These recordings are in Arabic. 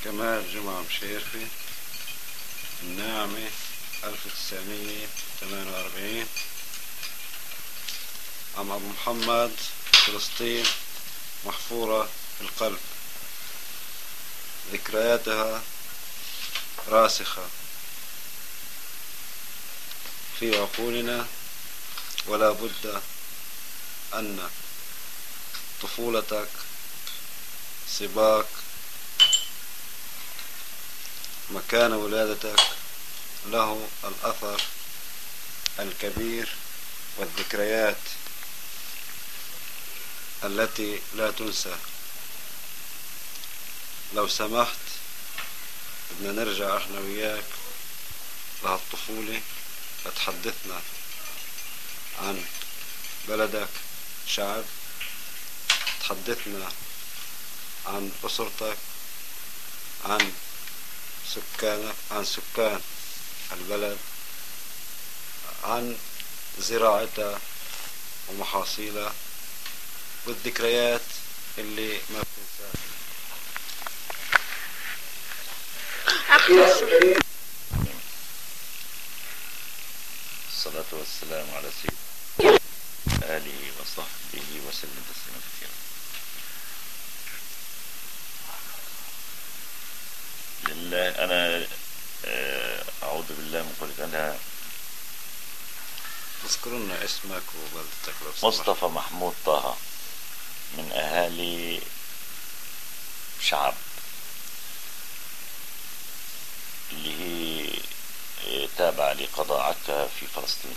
كمال جمعة مشيرفي، الناعمة 1948. عم أبو محمد، فلسطين محفورة في القلب، ذكرياتها راسخة في عقولنا، ولا بد أن طفولتك سباق مكان ولادتك له الأثر الكبير والذكريات التي لا تنسى. لو سمحت بدنا نرجع احنا وياك لهالطفولة، تحدثنا عن بلدك، شعب، تحدثنا عن أسرتك، عن سكانك، عن سكان البلد، عن زراعتها ومحاصيلها والذكريات اللي ما بتنساها. الصلاة والسلام على سيدنا آله وصحبه وسلم تسليما كثيرا. لله أنا أعوذ بالله من قولك. أنا اذكر لنا اسمك وبلدتك لو سمحت. مصطفى محمود طه، من أهالي شعب اللي هي تابعة لقضاء عكا في فلسطين.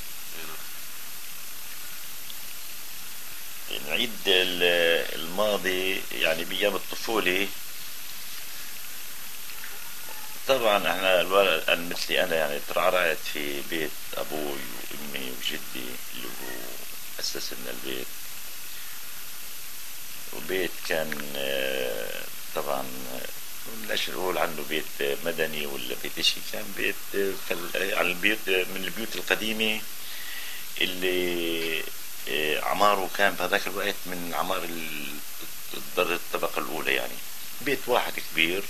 نعيد الماضي يعني بأيام الطفولة. طبعا احنا مثلي انا يعني ترعرعت في بيت ابوي وامي وجدي اللي هو اسس لنا البيت، وبيت كان طبعا بدناش نقول عنه بيت مدني ولا بيت شيء، كان بيت على البيوت من البيوت القديمة اللي عماره كان بهذاك الوقت من عمار الطبقة الأولى، يعني بيت واحد كبير،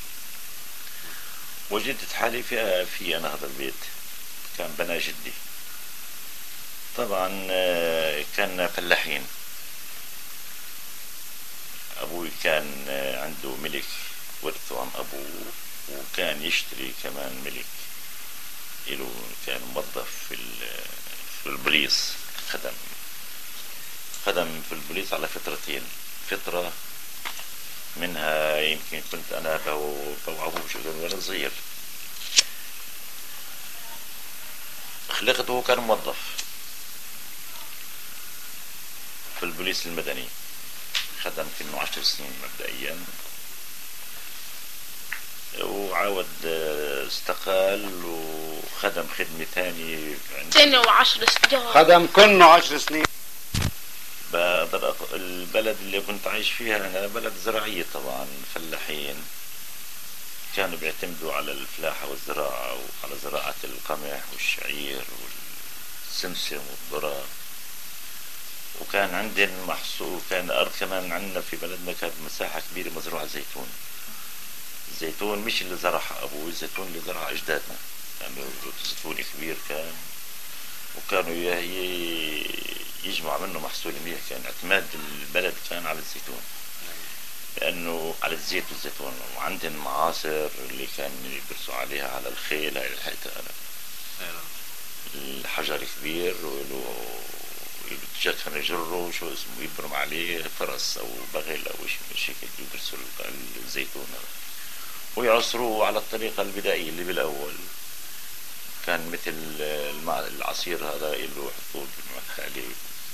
وجدت حالي في أنا هذا البيت كان بنا جدي. طبعا كان فلاحين. أبوي كان عنده ملك ورثه عن أبوه، وكان يشتري كمان ملك إله، كان موظف في البوليس، خدم في البوليس على فترتين. فترة منها يمكن كنت أنا بوعظه وأنا صغير، خلقته كان موظف في البوليس المدني، خدم كأنه 10 سنين مبدئيا، وعاود استقال وخدم خدمة ثانية سنة و10 سنين، خدم كله 10 سنين. البلد اللي كنت عايش فيها أنا بلد زراعية، طبعا فلاحين كانوا بيعتمدوا على الفلاحة والزراعة، وعلى زراعة القمح والشعير والسمسم والذرة، وكان عندنا محصول، كان أرض كمان عندنا في بلدنا كانت مساحة كبيرة مزروعة زيتون. الزيتون مش اللي زرعها أبوي، الزيتون اللي زرعها أجدادنا، يعني زيتون كبير كان، وكانوا يجمع منه محصول منيح. كان اعتماد البلد كان على الزيتون، لأنه على الزيت والزيتون، وعندهم معاصر اللي كان يدرسوا عليها على الخيل. هاي الحيطة الحجر كبير وله كانوا يجروا شو اسمه، يبرم عليه فرس أو بغل أو شيء يدرسوا الزيتون ويعصروه على الطريقة البدائية اللي بالأول كان مثل العصير هذا اللي يحطوه بالمخالي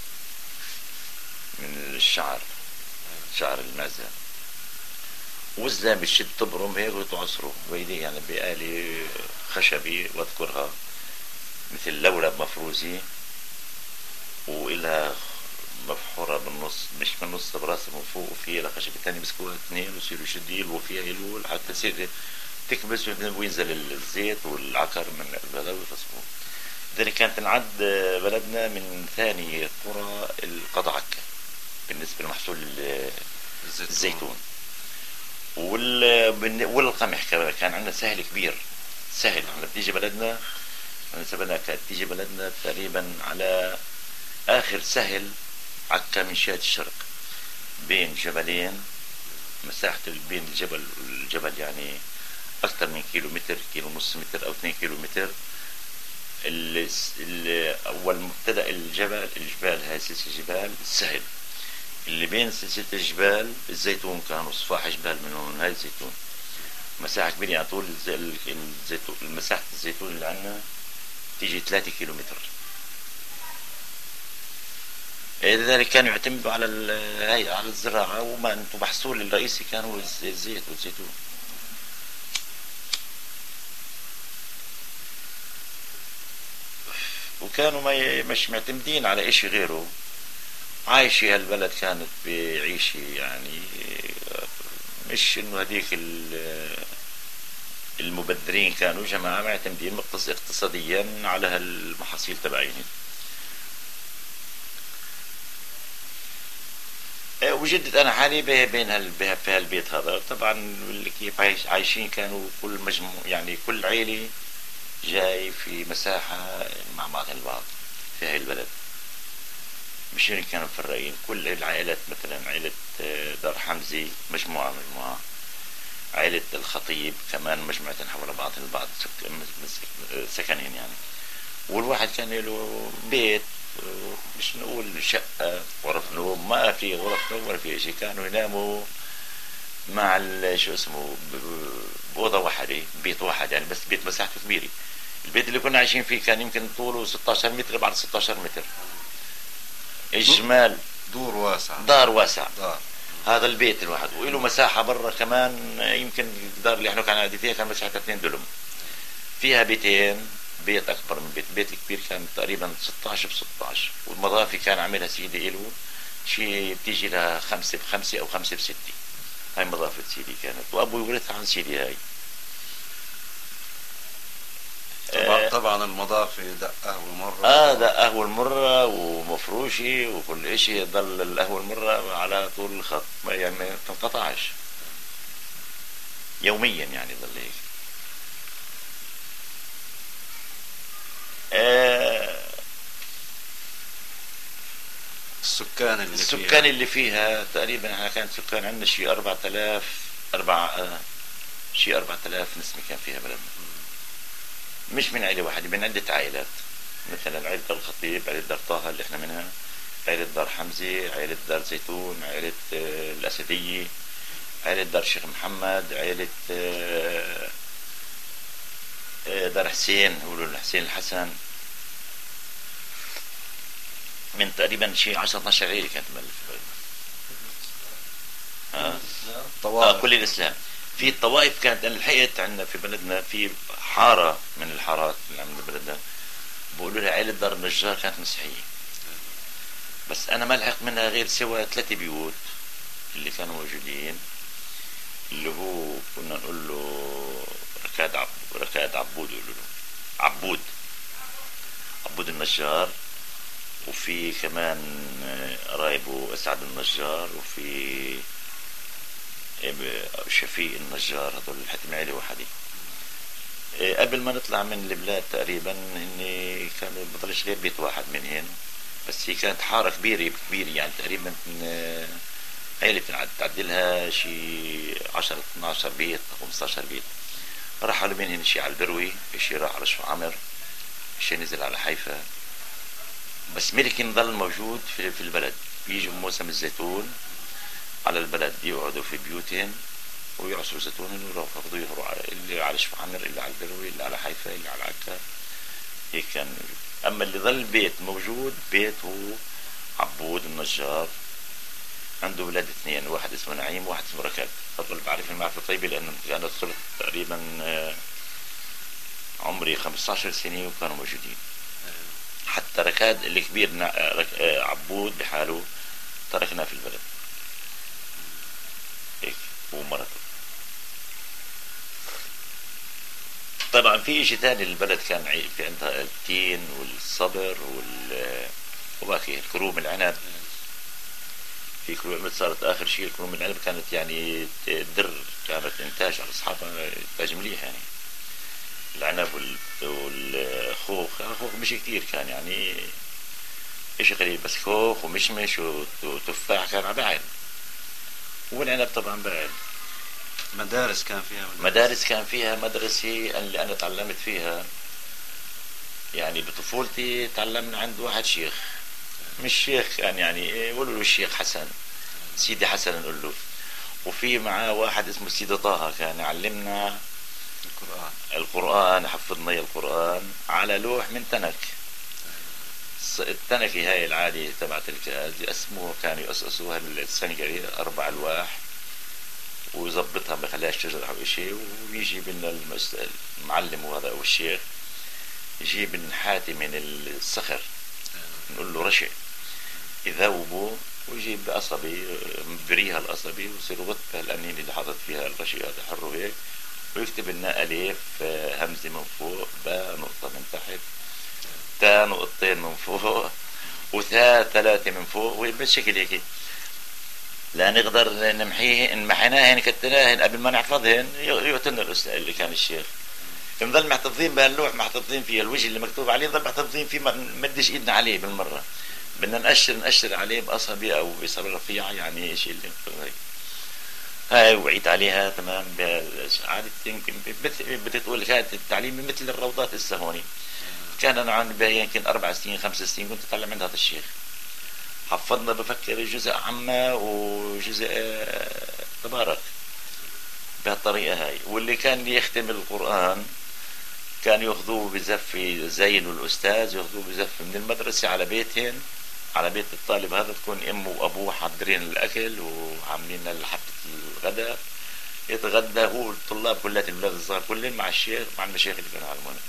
من الشعر، شعر المعزة، والزلام بتشد تبرم هيك وتعصره ويدي، يعني بآلة خشبي واذكرها مثل لولب مفروزي، وإلها مفحورة بالنص، مش من النص براسها من فوق، وفيها لخشبة تانية مسكوها اثنين ويصيروا يشدوا يلووا فيها يلووا حتى تصير تكبس وينزل الزيت والعكر من هذا ويفصلوه. لذلك كانت تنعد بلدنا من ثاني قرى القضاء عكا بالنسبة لمحصول الزيتون. والقمح كمان كان عندنا سهل كبير. سهل لما بتيجي بلدنا، كانت تيجي بلدنا تقريبا على آخر سهل عكا من شهة الشرق، بين جبلين، مساحة بين الجبل والجبل يعني أكثر من كيلو متر، كيلو ونص متر أو 2 كيلو متر. أول مبتدأ الجبال هاي سلسلة الجبال السهل اللي بين سلسلة الجبال الزيتون، كانوا صفاح جبال منهم هاي الزيتون، مساحة كبيرة يعني طول الزيتون، مساحة الزيتون اللي عندنا تيجي 3 كيلو متر. لذلك كانوا يعتمدوا على هاي على الزراعة، وما محصول الرئيسي كان هو الزيت والزيتون. وكانوا مش معتمدين على اشي غيره. عايشة هالبلد كانت بعيشة يعني مش انه هذيك المبذرين كانوا جماعة معتمدين اقتصاديا على هالمحاصيل تبعين. وجدت انا حالي بين في هالبيت هذا. طبعا كيف عايشين كانوا كل مجموع يعني كل عيلة جاي في مساحة مع بعض البعض في هاي البلد، مش هيك كانوا مفرقين. كل العائلات مثلا عائلة دار حمزي مجموعة، عائلة الخطيب كمان مجموعتين حول بعض البعض سكنين يعني. والواحد كان له بيت، مش نقول شقة غرف نوم، ما في غرف نوم ولا في شيء، كانوا يناموا مع شو اسمه بأوضة واحدة، بيت واحد يعني، بس بيت مساحته كبيرة. البيت اللي كنا عايشين فيه كان يمكن طوله 16 متر بعد 16 متر، إجمال دور واسع، دار واسع دار. هذا البيت الواحد، وله مساحة برا كمان، يمكن الدار اللي احنا كان قاعدين فيها كان مساحتها 2 دلم، فيها بيتين، بيت أكبر من بيت الكبير كان تقريبا 16 ب16، والمضافي كان عاملها سيدي له شيء بتيجي لها 5 ب5 أو 5 ب6. هاي مضافة سيدي كانت، وأبوي ورثها عن سيدي هاي. طبعا المضافة دقة والمرة، دقة والمرة ومفروشي وكل اشي، ضل القهوة المرة على طول الخط يعني ما تنقطعش يوميا يعني، ضل هيك. السكان اللي فيها تقريبا احنا كان سكان عندنا شيء 4000 شيء 4000 نسمة كان فيها بلدنا، مش من عائلة واحدة، من عدة عائلات. مثلا عائلة دار الخطيب، عائلة دار طه اللي احنا منها، عائلة دار حمزة، عائلة دار زيتون، عائلة الأسدية، عائلة دار الشيخ محمد، عائلة دار حسين، يقولوا حسين الحسن. من تقريبا شيء 10-12 عائلة كانت مؤلفة. كل الإسلام. في الطوائف كانت، أنا لحقت عندنا في بلدنا في حارة من الحارات اللي عندنا بلدنا بقولوا لها عائلة دار النجار، كانت مسيحية، بس أنا ما لحق منها غير سوى 3 بيوت اللي كانوا موجودين، اللي هو كنا نقول له ركاد عبود، يقولوا له عبود النجار، وفي كمان قرايبه أسعد النجار، وفي شفيق النجار، هذول حتى عائلة واحدة. قبل ما نطلع من البلاد تقريبا اني كانوا بضلش غير بيت واحد منهن، بس هي كانت حارة كبيرة يعني تقريبا عائلة تعدلها شي 10-12 بيت 15 بيت. رحلوا منهن شي على البروي، شي راح على شو عمر، شي نزل على حيفا، بس ملك نضل موجود في البلد. بيجوا موسم الزيتون على البلد، يقعدوا في بيوتهم ويعصروا زيتون، ويروحوا اللي على شفا عمر، اللي على البروي، اللي على حيفا، اللي على عكا، هيك كان. اما اللي ظل بيت موجود بيت هو عبود النجار، عنده ولاد 2، واحد اسمه نعيم وواحد اسمه ركاد. هذول بعرف المعرفة طيبة لأنه أنا صرت تقريبا عمري 15 سنة وكانوا موجودين. حتى ركاد الكبير عبود بحاله تركنا في البلد هيك، ومرته. طبعا في شيء ثاني للبلد كان في عندها التين والصبر وباقي الكروم، العنب. في كروم صارت آخر شيء الكروم العنب كانت يعني در، كانت إنتاج على أصحابها إنتاج مليح يعني. العنب والخوخ، الخوخ مش كتير كان يعني إشي قليل، بس خوخ ومشمش وتفاح كان على بعد، والعنب طبعا بعد. مدارس كان فيها مدارس كان فيها مدرسة اللي أنا تعلمت فيها يعني بطفولتي، تعلمنا عند واحد شيخ، مش شيخ كان يعني يقولوا له الشيخ حسن، سيدي حسن نقول له. وفي معاه واحد اسمه سيدي طه كان يعلمنا القرآن، حفظنا القرآن على لوح من تنك. التنكة هاي العادية تبعت الكاز يقسموها، كانوا يقصقصوها السنجري 4 ألواح ويظبطها ما يخليهاش تجرح أو شيء، ويجي لنا المعلم وهذا أو الشيخ يجيب النحاتي من الصخر نقول له رشع يذوبه، ويجيب قصبي مبريها القصبي ويصير يغطها الأنين اللي حاطط فيها الرشع هذا حره هيك، ويكتب لنا ألف همزة من فوق، باء نقطة من تحت، تاء نقطتين من فوق، وثاء 3 من فوق، وبالشكل هيك لا نقدر نمحيه. إن محيناهن كتناهن قبل ما نحفظهن يقتلنا الأستاذ اللي كان الشيخ. نضل محتفظين بهاللوح، محتفظين فيه الوجه اللي مكتوب عليه، نضل محتفظين فيه، ما نمدش ايدنا عليه بالمرة، بدنا نقشر عليه بقصبي او بصبر رفيع يعني شيء اللي هيك. هاي وعيت عليها تمام. عادة يمكن بتقول كانت التعليم مثل الروضات هسه هوني. كان انا عندي يمكن 4 سنين 5 سنين كنت اتعلم عند هذا الشيخ. حفظنا بفكر جزء عامة وجزء تبارك بهالطريقة هاي. واللي كان يختم القرآن كان ياخذوه بزف زين الأستاذ، ياخذوه بزف من المدرسة على بيتهن، على بيت الطالب هذا، تكون أمه وأبوه حاضرين الأكل وعاملين حفلة الغداء، يتغدى هو الطلاب كلها الأولاد الصغار كلهم مع الشيخ مع المشايخ اللي كانوا يعلمونه.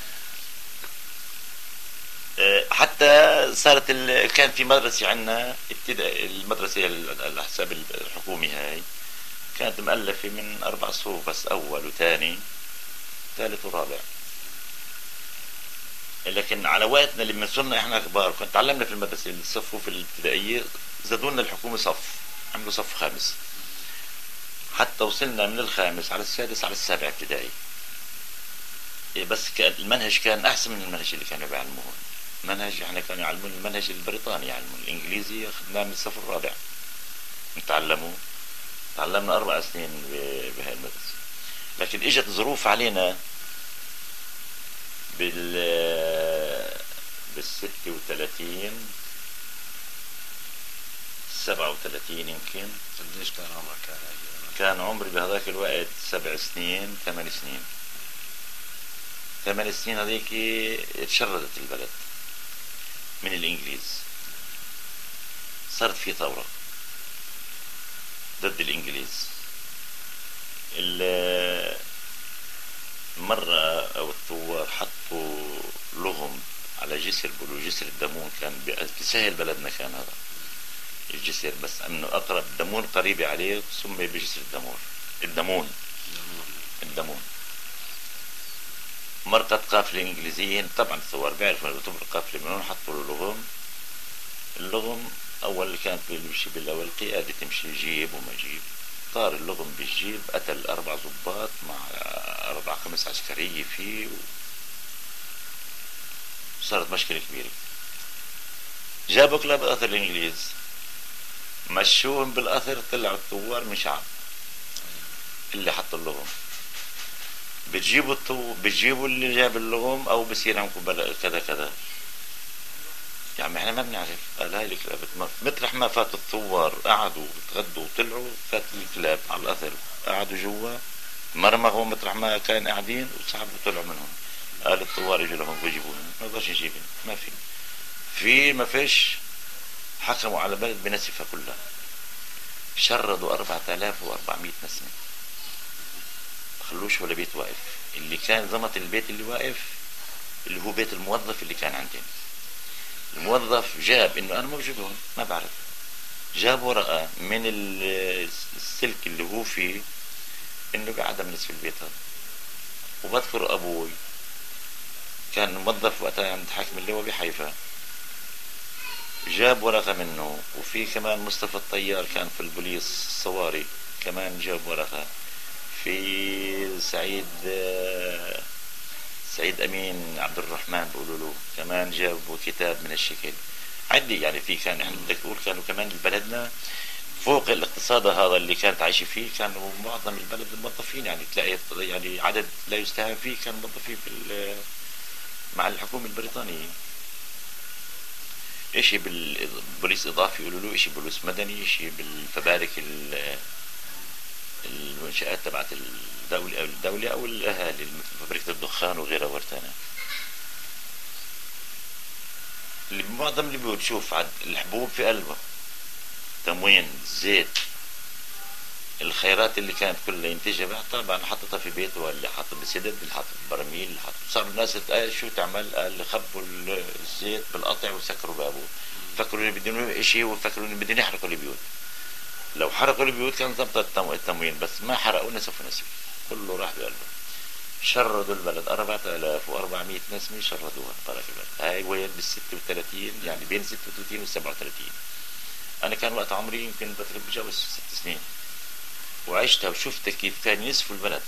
حتى صارت كان في مدرسة عندنا ابتدائي، المدرسة الحساب الحكومي هاي كانت مؤلفة من 4 صفوف بس، أول وثاني ثالث ورابع. لكن على وقتنا لما صرنا احنا كبار كنت تعلمنا في المدرسة الصفوف الابتدائية، زادونا الحكومة صف، عملوا صف 5 حتى وصلنا من الخامس على السادس على السابع ابتدائي. بس كان المنهج كان أحسن من المنهج اللي كانوا بيعلموه. منهج احنا كانوا يعلمون المنهج البريطاني، يعلمون الإنجليزي أخذناه من الصف الرابع تعلمنا 4 سنين بهاي المدرسة. لكن اجت ظروف علينا بال36 37 يمكن. قديش كان عمرك؟ كان عمري بهذاك الوقت 7 سنين 8 سنين. 8 سنين هذيك اتشردت البلد من الإنجليز، صارت في ثورة ضد الإنجليز. مرة أو الثوار حطوا لغم على جسر، بقولوا جسر الدمون، كان بسهل بلدنا كان هذا الجسر، بس انه اقرب دمون قريبة عليه سمي بجسر الدمون. مرقت قافلة انجليزيين، طبعا الثوار بيعرفوا انه تمر قافلة منهم، حطوا له اللغم. اول كانت بيمشي بالاول قيادة تمشي جيب وما جيب، طار اللغم بالجيب، قتل 4 ضباط مع 4 5 عسكرية فيه، صارت مشكلة كبيرة. جابوا كلاب اثر الانجليز، مشوهم بالاثر، طلعوا الثوار من شعب اللي حط اللغم. بتجيبوا اللي جاب اللغم او بصير عندكم كذا كذا. يعني احنا ما بنعرف. قال هاي الكلاب مطرح ما فات الثوار قعدوا تغدوا وطلعوا، فات الكلاب على الاثر قعدوا جوا، مرمغوا مطرح ما كان قاعدين وسحبوا وطلعوا منهم. قال الثوار يجوا لهم بيجيبوهم، ما نقدرش نجيبهم، ما فيش. حكموا على بلد بنسفها كلها، شردوا 4400 نسمة، خلوش ولا بيت واقف. اللي كان زمط البيت اللي واقف اللي هو بيت الموظف اللي كان عندنا. الموظف جاب انه انا موجود، ما بعرف، جاب ورقة من السلك اللي هو فيه انه قاعد من نصف البيت هذا. وبذكر ابوي كان موظف وقتها عند حاكم اللواء بحيفا، جاب ورقة منه. وفي كمان مصطفى الطيار كان في البوليس الصواري، كمان جاب ورقة. في سعيد أمين عبد الرحمن بيقولوا له، كمان جابوا كتاب من الشكل عدي. يعني في كان احنا بدك تقول كانوا كمان بلدنا فوق الاقتصاد هذا اللي كانت عايشة فيه، كانوا معظم البلد موظفين. يعني تلاقي يعني عدد لا يستهان فيه كانوا موظفين مع الحكومة البريطانية. اشي بالبوليس اضافي يقولوا له، اشي بوليس مدني، اشي بالفبارك المنشآت تبعت الدولة او الاهالي مثل فبركة الدخان وغيرها ورتانا. اللي معظم البيوت شوف عد الحبوب في قلبها، تموين، زيت، الخيرات اللي كانت كلها ينتجها طبعا حطتها في بيته، واللي حط بسدد، اللي حط برميل، اللي حط. صار الناس شو تعمل؟ قال خبوا الزيت بالقطع وسكروا بابه. فكروا ان بدهم شيء، وفكروا ان بدهم يحرقوا البيوت. لو حرقوا البيوت كان ضبط التموين، بس ما حرقوا، نسفوا كله راح بقلبه. شردوا البلد 4400 نسمة شردوها طرف البلد. هاي وين بال36، يعني بين 36 و 37. انا كان وقت عمري يمكن بتجاوز 6 سنين وعشتها وشفتها كيف كان ينسفوا البلد.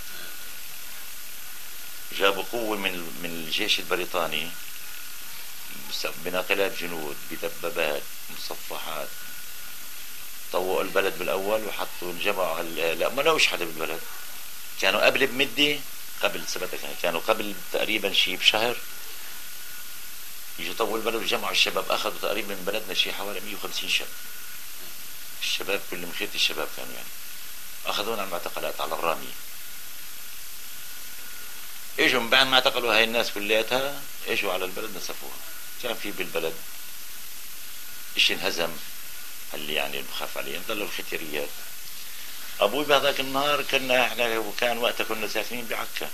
جابوا قوة من الجيش البريطاني بناقلات جنود، بدبابات، مصفحات، طوقوا البلد بالاول وحطوا الجماعة. لا ما لقوش حدا بالبلد. كانوا قبل بمدة، قبل سبتك كانوا قبل تقريبا شيء بشهر يجوا طوقوا البلد وجمعوا الشباب. اخذوا تقريبا من بلدنا شيء حوالي 150 شاب. الشباب كل مخيط الشباب كانوا يعني اخذونا على المعتقلات على الرامية. اجوا من بعد ما اعتقلوا هاي الناس كلياتها، اجوا على البلد نسفوها. كان في بالبلد اشي انهزم اللي يعني بخاف عليه، ضلوا الختيريات. ابوي بهذاك النهار كنا احنا، وكان وقتها كنا ساكنين بعكا،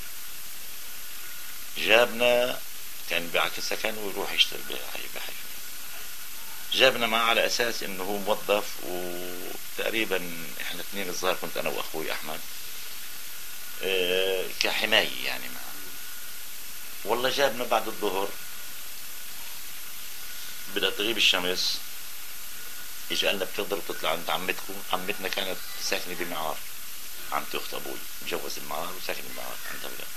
جابنا، كان بعكا سكن ويروح يشتغل بحيفا. جابنا معه على اساس انه هو موظف، وتقريبا احنا 2 الظاهر، كنت انا واخوي احمد كحماية يعني معه. والله جابنا بعد الظهر بدأت تغيب الشمس، اجى قالنا بتقدروا تطلعوا عند عمتكم. عمتنا كانت ساكنة بمعار، عمتي اخت ابوي مجوز المعار وساكنة بمعار عندها بلاد.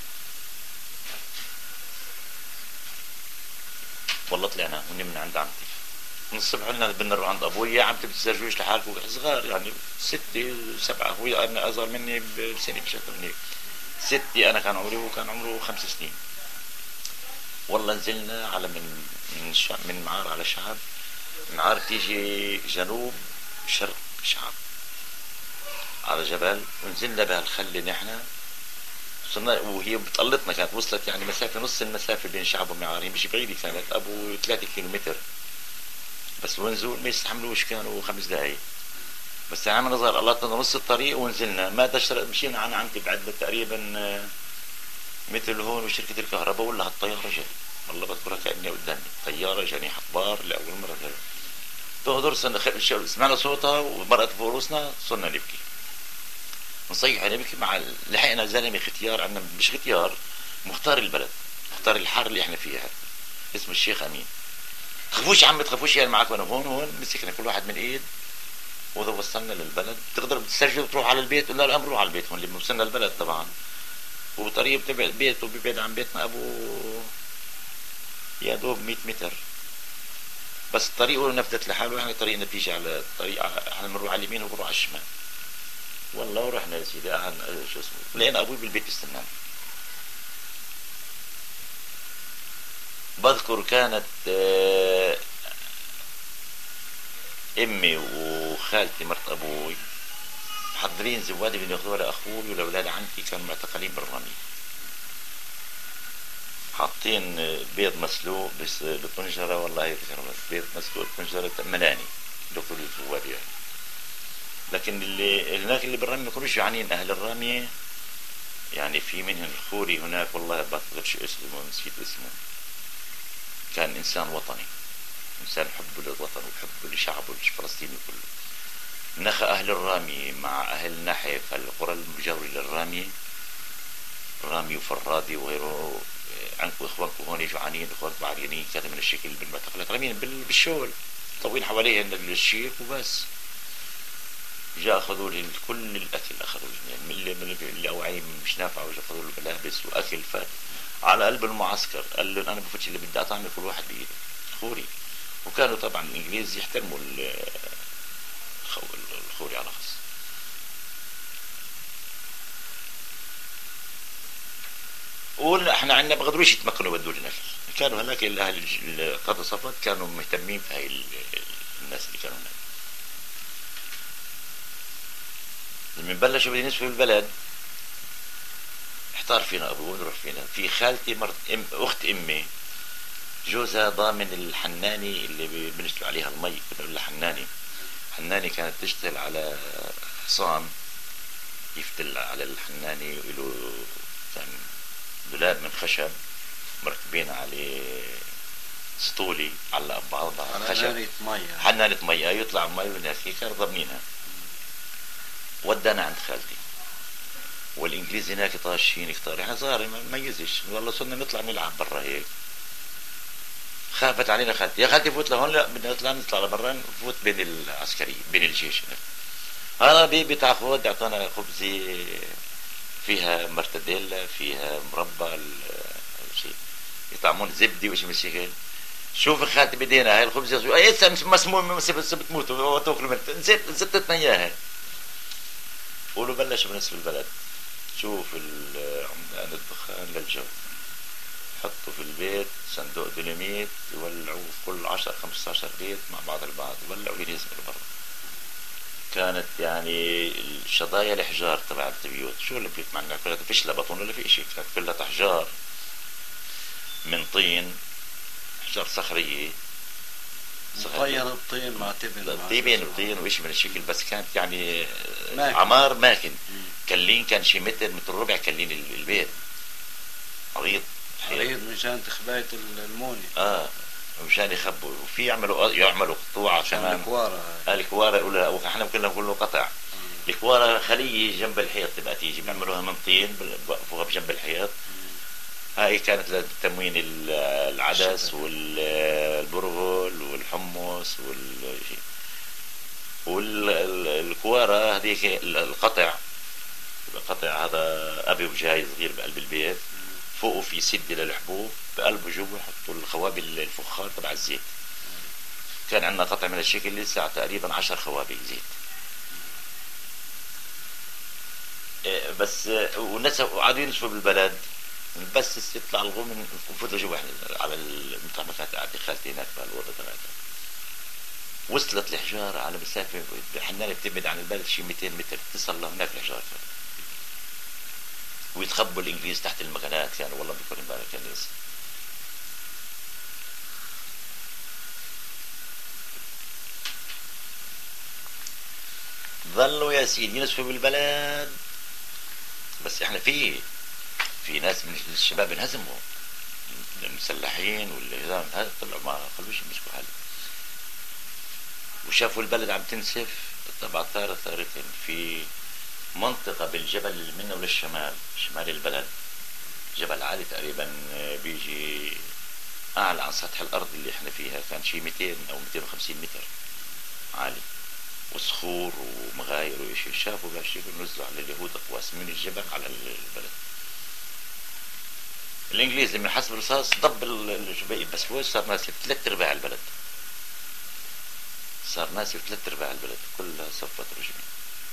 والله طلعنا ونمنا عند عمتي من الصبح. قلنا بدنا نروح عند ابوي. يا عمتي بتسرجوش لحالكم صغار، يعني 6 7، هو انا اصغر مني بسنة مش اكثر مني. 6 انا كان عمري، وهو كان عمره 5 سنين. والله نزلنا على من معار على شعب. معار تيجي جنوب شرق شعب على جبل، ونزلنا بهالخلة نحن صرنا. وهي بتقلطنا، كانت وصلت يعني مسافة نص المسافة بين شعب ومعار. هي مش بعيدة، كانت ابو 3 كيلومتر، بس ونزول ما يستحملوش، كانوا 5 دقايق بس. عم نظهر قلطنا نص الطريق ونزلنا. ما تشرب، مشينا عن عمتي بعد تقريبا مثل هون وشركة الكهرباء، ولا هالطيارة جاي. والله بذكرها كأني قدامي، طيارة جاني حبار لأول مرة. تهدر سمعنا صوتها ومرقت فوق رؤوسنا، صرنا نبكي نصيح نبكي. مع لحقنا زلمة ختيار عندنا، مش ختيار، مختار البلد، مختار الحارة اللي احنا فيها، اسمه الشيخ أمين. تخافوش يا عم، تخافوش، يعني معك. وانا هون مسكنا كل واحد من ايد، واذا وصلنا للبلد تقدر تسترجل وتروح على البيت. قلنا لا نروح على البيت هون اللي وصلنا البلد طبعا. وطريق بتبعد بيته بيبعد عن بيتنا ابو يا دوب 100 متر بس. طريقه نفذت لحاله، احنا طريقنا بيجي على الطريق، احنا بنروح على اليمين وبنروح على الشمال. والله ورحنا يا سيدي شو اسمه، لقينا ابوي بالبيت يستنانا. بذكر كانت امي وخالتي مرت ابوي محضرين زوادي بدهم ياخذوها لاخوي ولاولاد عمتي، كانوا معتقلين بالرمي. حاطين بيض مسلوق بس بطنجرة، والله هيك بيض مسلوق بطنجرة ملاني دخلوا الزوادي يعني. لكن اللي هناك اللي بالرمي ما كانوش جوعانين. اهل الرامية يعني في منهم الخوري هناك، والله ما بقدرش اسمه، نسيت اسمه. كان انسان وطني، انسان حبه للوطن وحبه لشعبه الفلسطيني كله. نخى اهل الرامي مع اهل نحف، القرى المجاورة للرامي، رامي وفرادي وغيره، عندكم اخوانكم هون جوعانين، اخوانكم عريانين، كذا من الشكل بالمعتقلات رامين بالشول طوين حواليهن الشيك وبس. جاء اخذوا لي كل الاكل، اخذوا لي من الاوعيه مش نافعه، واخذوا له ملابس واكل. فات على قلب المعسكر قال لهم انا بفوتش اللي بدي اطعمي كل واحد بايده خوري. وكانوا طبعا الانجليز يحترموا الخوري على خص. واحنا عندنا بقدروش يتمكنوا بدوا لنا اكل. كانوا هناك اهل قاده صفد كانوا مهتمين بهاي الناس اللي كانوا هناك. لما بلشوا بدهم ينسفوا البلد احتار فينا ابوه ونروح فينا. في خالتي اخت امي جوزها ضامن الحناني اللي بنشتغل عليها المي، كنا بنقول لها حناني. حناني كانت تشتغل على حصان يفتل على الحناني، وله كان دولاب من خشب مركبين عليه سطولي على بعضها خشب، حنانة مية يطلع مي والناس كانوا ضامنينها. ودانا عند خالتي والانجليز هناك طاشين كتار، احنا صغار ما نميزش، والله صرنا نطلع نلعب برا هيك. خافت علينا خالتي، يا خالتي فوت لهون، لا بدنا نطلع لبرا نفوت بين العسكري بين الجيش هناك. هذا بيبي تاخذ اعطانا خبزه فيها مرتديلا فيها مربى شيء يطعمون زبدي وشي مش هيك. شوف خالتي بدينا هاي الخبزه اي مسموم بتموتوا وتاكلوا من زبطتنا اياها. قولوا بلش بنصف البلد. شوف عمدان الدخان للجو، حطوا في البيت صندوق ديناميت يولعوه في كل 10-15 بيت مع بعض البعض، ولعوا ينزلوا برا. كانت يعني الشظايا الحجار تبع البيوت، شو البيوت معنا كلها فيش لا بطون ولا في شيء، كانت كلها احجار من طين، احجار صخريه مطين الطين مع تبن طين وإيش من الشكل. بس كانت يعني ماكن. عمار ماكن كلين، كان شي متر ربع كلين البيت عريض مشان تخباية الموني مشان يخبوا. وفي يعملوا قطوعة كمان الكوارة يقولوا احنا كنا نقول له قطع. الكوارة خلية جنب الحيط تبقى تيجي بيعملوها من طين بوقفوها بجنب الحيط. هاي كانت لتموين العدس والبرغل والحمص والشيء. والكوارة هذيك القطع هذا أبي وجاي صغير بقلب البيت، فوقه في سدة للحبوب، بقلبه جوا يحطوا الخوابي الفخار تبع الزيت. كان عندنا قطع من الشكل لسه تقريبا 10 خوابي زيت. بس والناس قعدوا ينشفوا بالبلد، بس يطلع الغم نفوت جوا على المطعم. كانت قاعدة خالتي هناك بالوضع تبعتها. وصلت الحجارة على مسافة حنانة بتبعد عن البلد شي 200 متر، تصل لهناك الحجارة. ويتخبوا الانجليز تحت المكانات، كانوا والله بكون بالك كان لسه. ظلوا يا سيدي ينسفوا بالبلد. بس احنا في ناس من الشباب انهزموا، المسلحين والهزام هذا طلعوا ما خلوش يمسكوا حالهم، وشافوا البلد عم تنسف. طبعا ثارتين في منطقة بالجبل منا وللشمال، شمال البلد جبل عالي تقريبا بيجي أعلى عن سطح الأرض اللي احنا فيها، كان شي 200 أو 250 متر عالي، وصخور ومغاير وإشي. شافوا بهالشيء نزلوا على اليهود أقواس من الجبل على البلد. الإنجليز لما حسب الرصاص ضب الجبيل، بس هو صار ناسي 3/4 البلد، صار ناسي 3/4 البلد كلها صفت رجمي.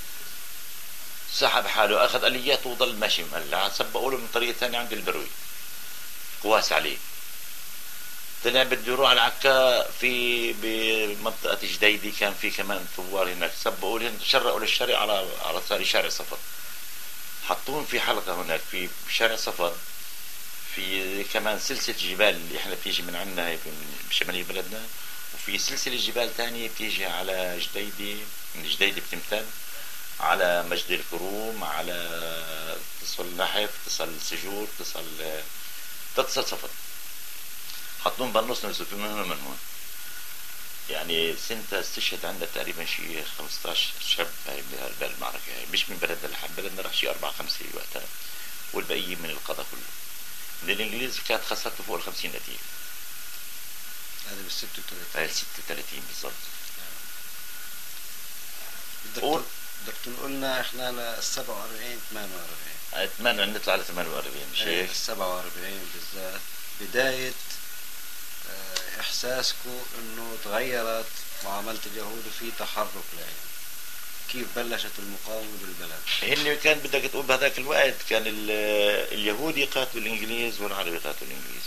سحب حاله أخذ آليات وضل ماشي مقلع. سبقوا له من طريقة ثانية عند البروي قواس عليه. طلع بده يروح على عكا في بمنطقة جديدي، كان في كمان ثوار هناك. سبقوا لهم شرقوا للشارع على ثاني شارع صفد، حطوهم في حلقة هناك في شارع صفد. في كمان سلسلة جبال اللي احنا بتيجي من عندنا هيك بشمالية بلدنا، وفي سلسلة جبال تانية بتيجي على جديدي، من جديدي بتمتد على مجد الكروم، على تصل نحف، تصل سجور، تتصل صفد. حطوهم بالنص نزلوا من هنا من هون. يعني سنتها استشهد عندنا تقريبا شي 15 شاب هاي بهالمعركة هاي، مش من بلدنا لحد بلدنا راح شي 4-5 وقتها، والبقية من القضاء كله. الإنجليز كانت خسرته فوق 50 قتيل. هذا بال 36. هاي 36 بالضبط. بدك تنقلنا احنا ل 47 48. أتمنى أن نطلع ل 48 مش هيك؟ 47 بالذات بداية إحساسكم إنه تغيرت معاملة اليهود وفي تحرك لهم. كيف بلشت المقاومة بالبلد؟ هن كان بدك تقول بهذاك الوقت كان اليهود يقاتلوا الإنجليز والعرب يقاتلوا الإنجليز.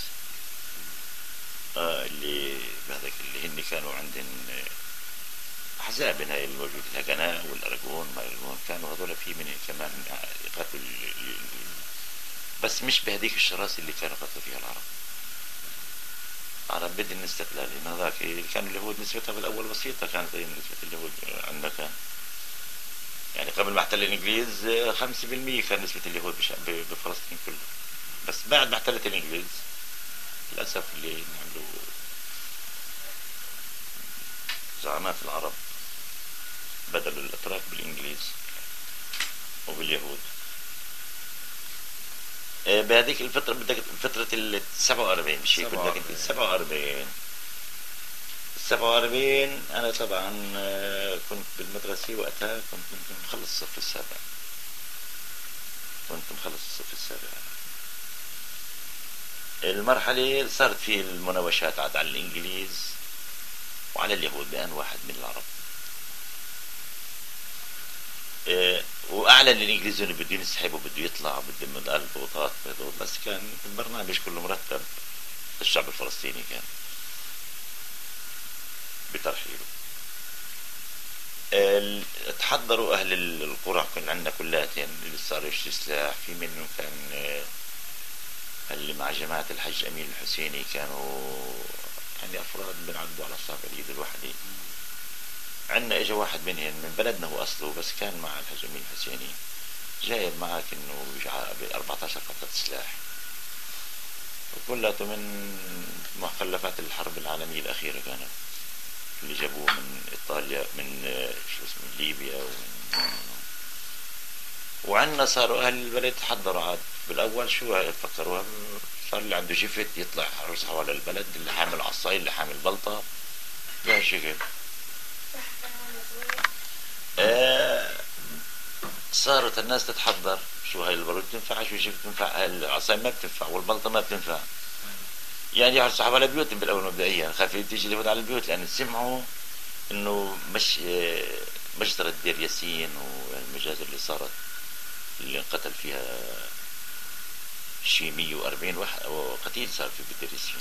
اللي بهذاك اللي هن كانوا عندهم أحزاب هاي الموجودة الهجناء والأرجون ما أرجون، كانوا هذول في من كمان يقاتلوا بس مش بهذيك الشراسة اللي كانوا قتلوا فيها العرب. العرب بدهم الاستقلال، لأن هذاك كانوا اليهود نسبتها بالأول بسيطة، كانت زي نسبة اليهود عندنا كان يعني قبل ما احتل الإنجليز 5% كان نسبة اليهود بفلسطين كله. بس بعد ما احتلت الإنجليز للأسف اللي عملوا زعماء العرب بدلوا الأتراك بالإنجليز وباليهود. بهذيك الفترة بدك فترة ال 47 مش هيك بدك انت 47 أنا طبعا كنت بالمدرسة وقتها كنت مخلص الصف السابع. المرحلة صارت في المناوشات عاد على الإنجليز وعلى اليهود بأن واحد من العرب وأعلن الإنجليز إنه بده ينسحب وبده يطلع وبده من الضغوطات، بس كان البرنامج كله مرتب. الشعب الفلسطيني كان بترحيله. تحضروا أهل القرى كان عندنا كلاتين اللي صاروا يشتري سلاح. في منهم كان اللي مع جماعة الحج أمين الحسيني كانوا يعني أفراد بنعدوا على أصابع اليد الواحدة. عندنا إجا واحد منهم من بلدنا هو أصله بس كان مع الحج أمين الحسيني جايب معك إنه ب 14 قطعة سلاح وكلته من مخلفات الحرب العالمية الأخيرة كانت اللي جابوه من إيطاليا من شو اسمه ليبيا وعندنا صاروا أهل البلد تحضروا عاد. بالأول شو فكروا صار اللي عنده جفت يطلع يرص حوالي البلد، اللي حامل عصاي اللي حامل بلطة بهالشكل. صارت الناس تتحضر شو هاي البلد تنفع شو جفت تنفع، العصاي ما بتنفع والبلطة ما بتنفع. يعني يحرصوا حوالي بيوتهم بالأول مبدئيا، خايفين تيجي اليهود على البيوت لأن سمعوا إنه مش مجزرة دير ياسين والمجازر اللي صارت اللي انقتل فيها شي 140 واحد أو قتيل صار في دير ياسين.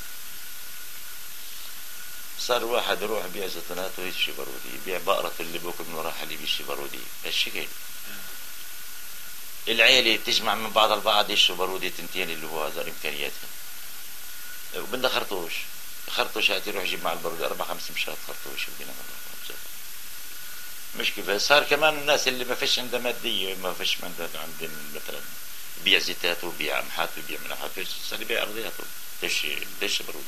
صار واحد يروح يبيع زيتونات ويشي بارودي، يبيع بقرة اللي بوكل من وراها حليب يشي بارودي هالشكل. العيلة تجمع من بعض البعض يشرب بارودي تنتين اللي هو هذا إمكانياتها. وبدنا خرطوش هاتي يروح يجيب مع البارودي 4-5 مشات خرطوش بدينا مش كيف. صار كمان الناس اللي ما فيش عندها مادية ما فيش عندها مثلا بيع زيتات وبيع قمحات وبيع ملحات صار يبيع أرضياته دش بارودي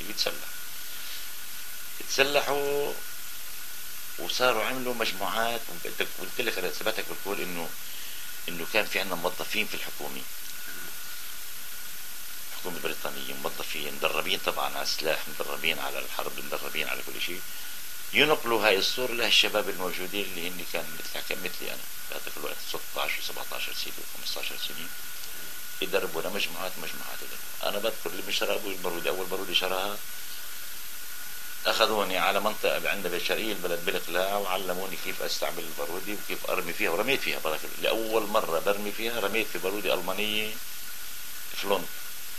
يتسلحوا وصاروا عملوا مجموعات. قلت لك انا ثبتك بقول انه كان في عندنا موظفين في الحكومة البريطانية موظفين مدربين طبعا على السلاح، مدربين على الحرب، مدربين على كل شيء، ينقلوا هاي الصورة لهالشباب الموجودين اللي هن كان مثلي انا بهذاك الوقت 16 و17 سنة و15 سنة يدربونا مجموعات. انا بذكر اللي من شرى ابوي البارودي، اول بارودي شراها اخذوني على منطقة عندنا بالشرقية البلد بالقلاع وعلموني كيف استعمل البارودي وكيف ارمي فيها ورميت فيها بارك لاول مرة برمي فيها. رميت في بارودي المانية فلون.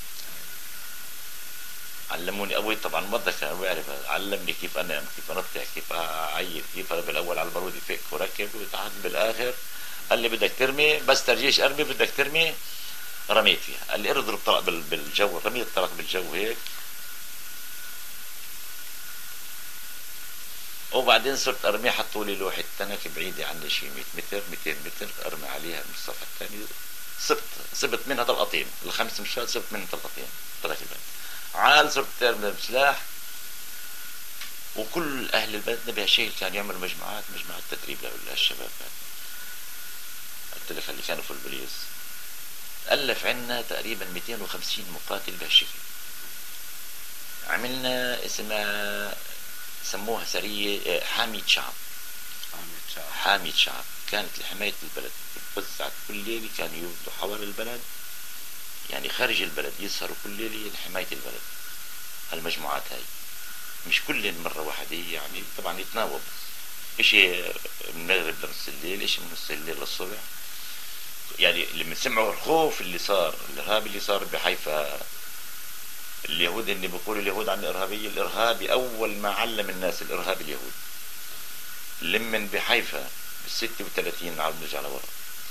علموني ابوي طبعا موظف كان بيعرف، علمني كيف انام كيف انطح كيف اعيد كيف بالاول على البارودي فك وركب وتحت بالاخر قال لي بدك ترمي بس ترجيش ارمي بدك ترمي. رميت فيها قال لي اضرب طلق بالجو، رميت طلق بالجو هيك. وبعدين صرت ارمي حطوا لي لوحة تنك بعيدة عني شي 100 متر 200 متر ارمي عليها من الصفحة الثانية. صبت منها طلقتين، ال5 مشات صبت منها طلقتين طلقت البلد عال. صرت ارمي بسلاح وكل اهل البلد بهالشيء كان يعملوا مجموعات تدريب للشباب. قلت لك اللي كانوا في البوليس ألف عنا تقريبا 250 مقاتل بهالشكل. عملنا اسمها سموها سرية حامية شعب. حامية شعب كانت لحماية البلد، توزعت كل ليلة، كانوا يوجدوا حول البلد، يعني خارج البلد يسهروا كل ليلة لحماية البلد. هالمجموعات هاي مش كل مرة واحدة، يعني طبعا يتناوبوا، اشي من المغرب لنص الليل، اشي من نص الليل للصبح. يعني لما سمعوا الخوف اللي صار، الارهاب اللي صار بحيفا، اليهود اللي بيقولوا اليهود عن الارهابية، الارهابي اول ما علم الناس الارهاب اليهود. لمن بحيفا بال36 عم نرجع لورا،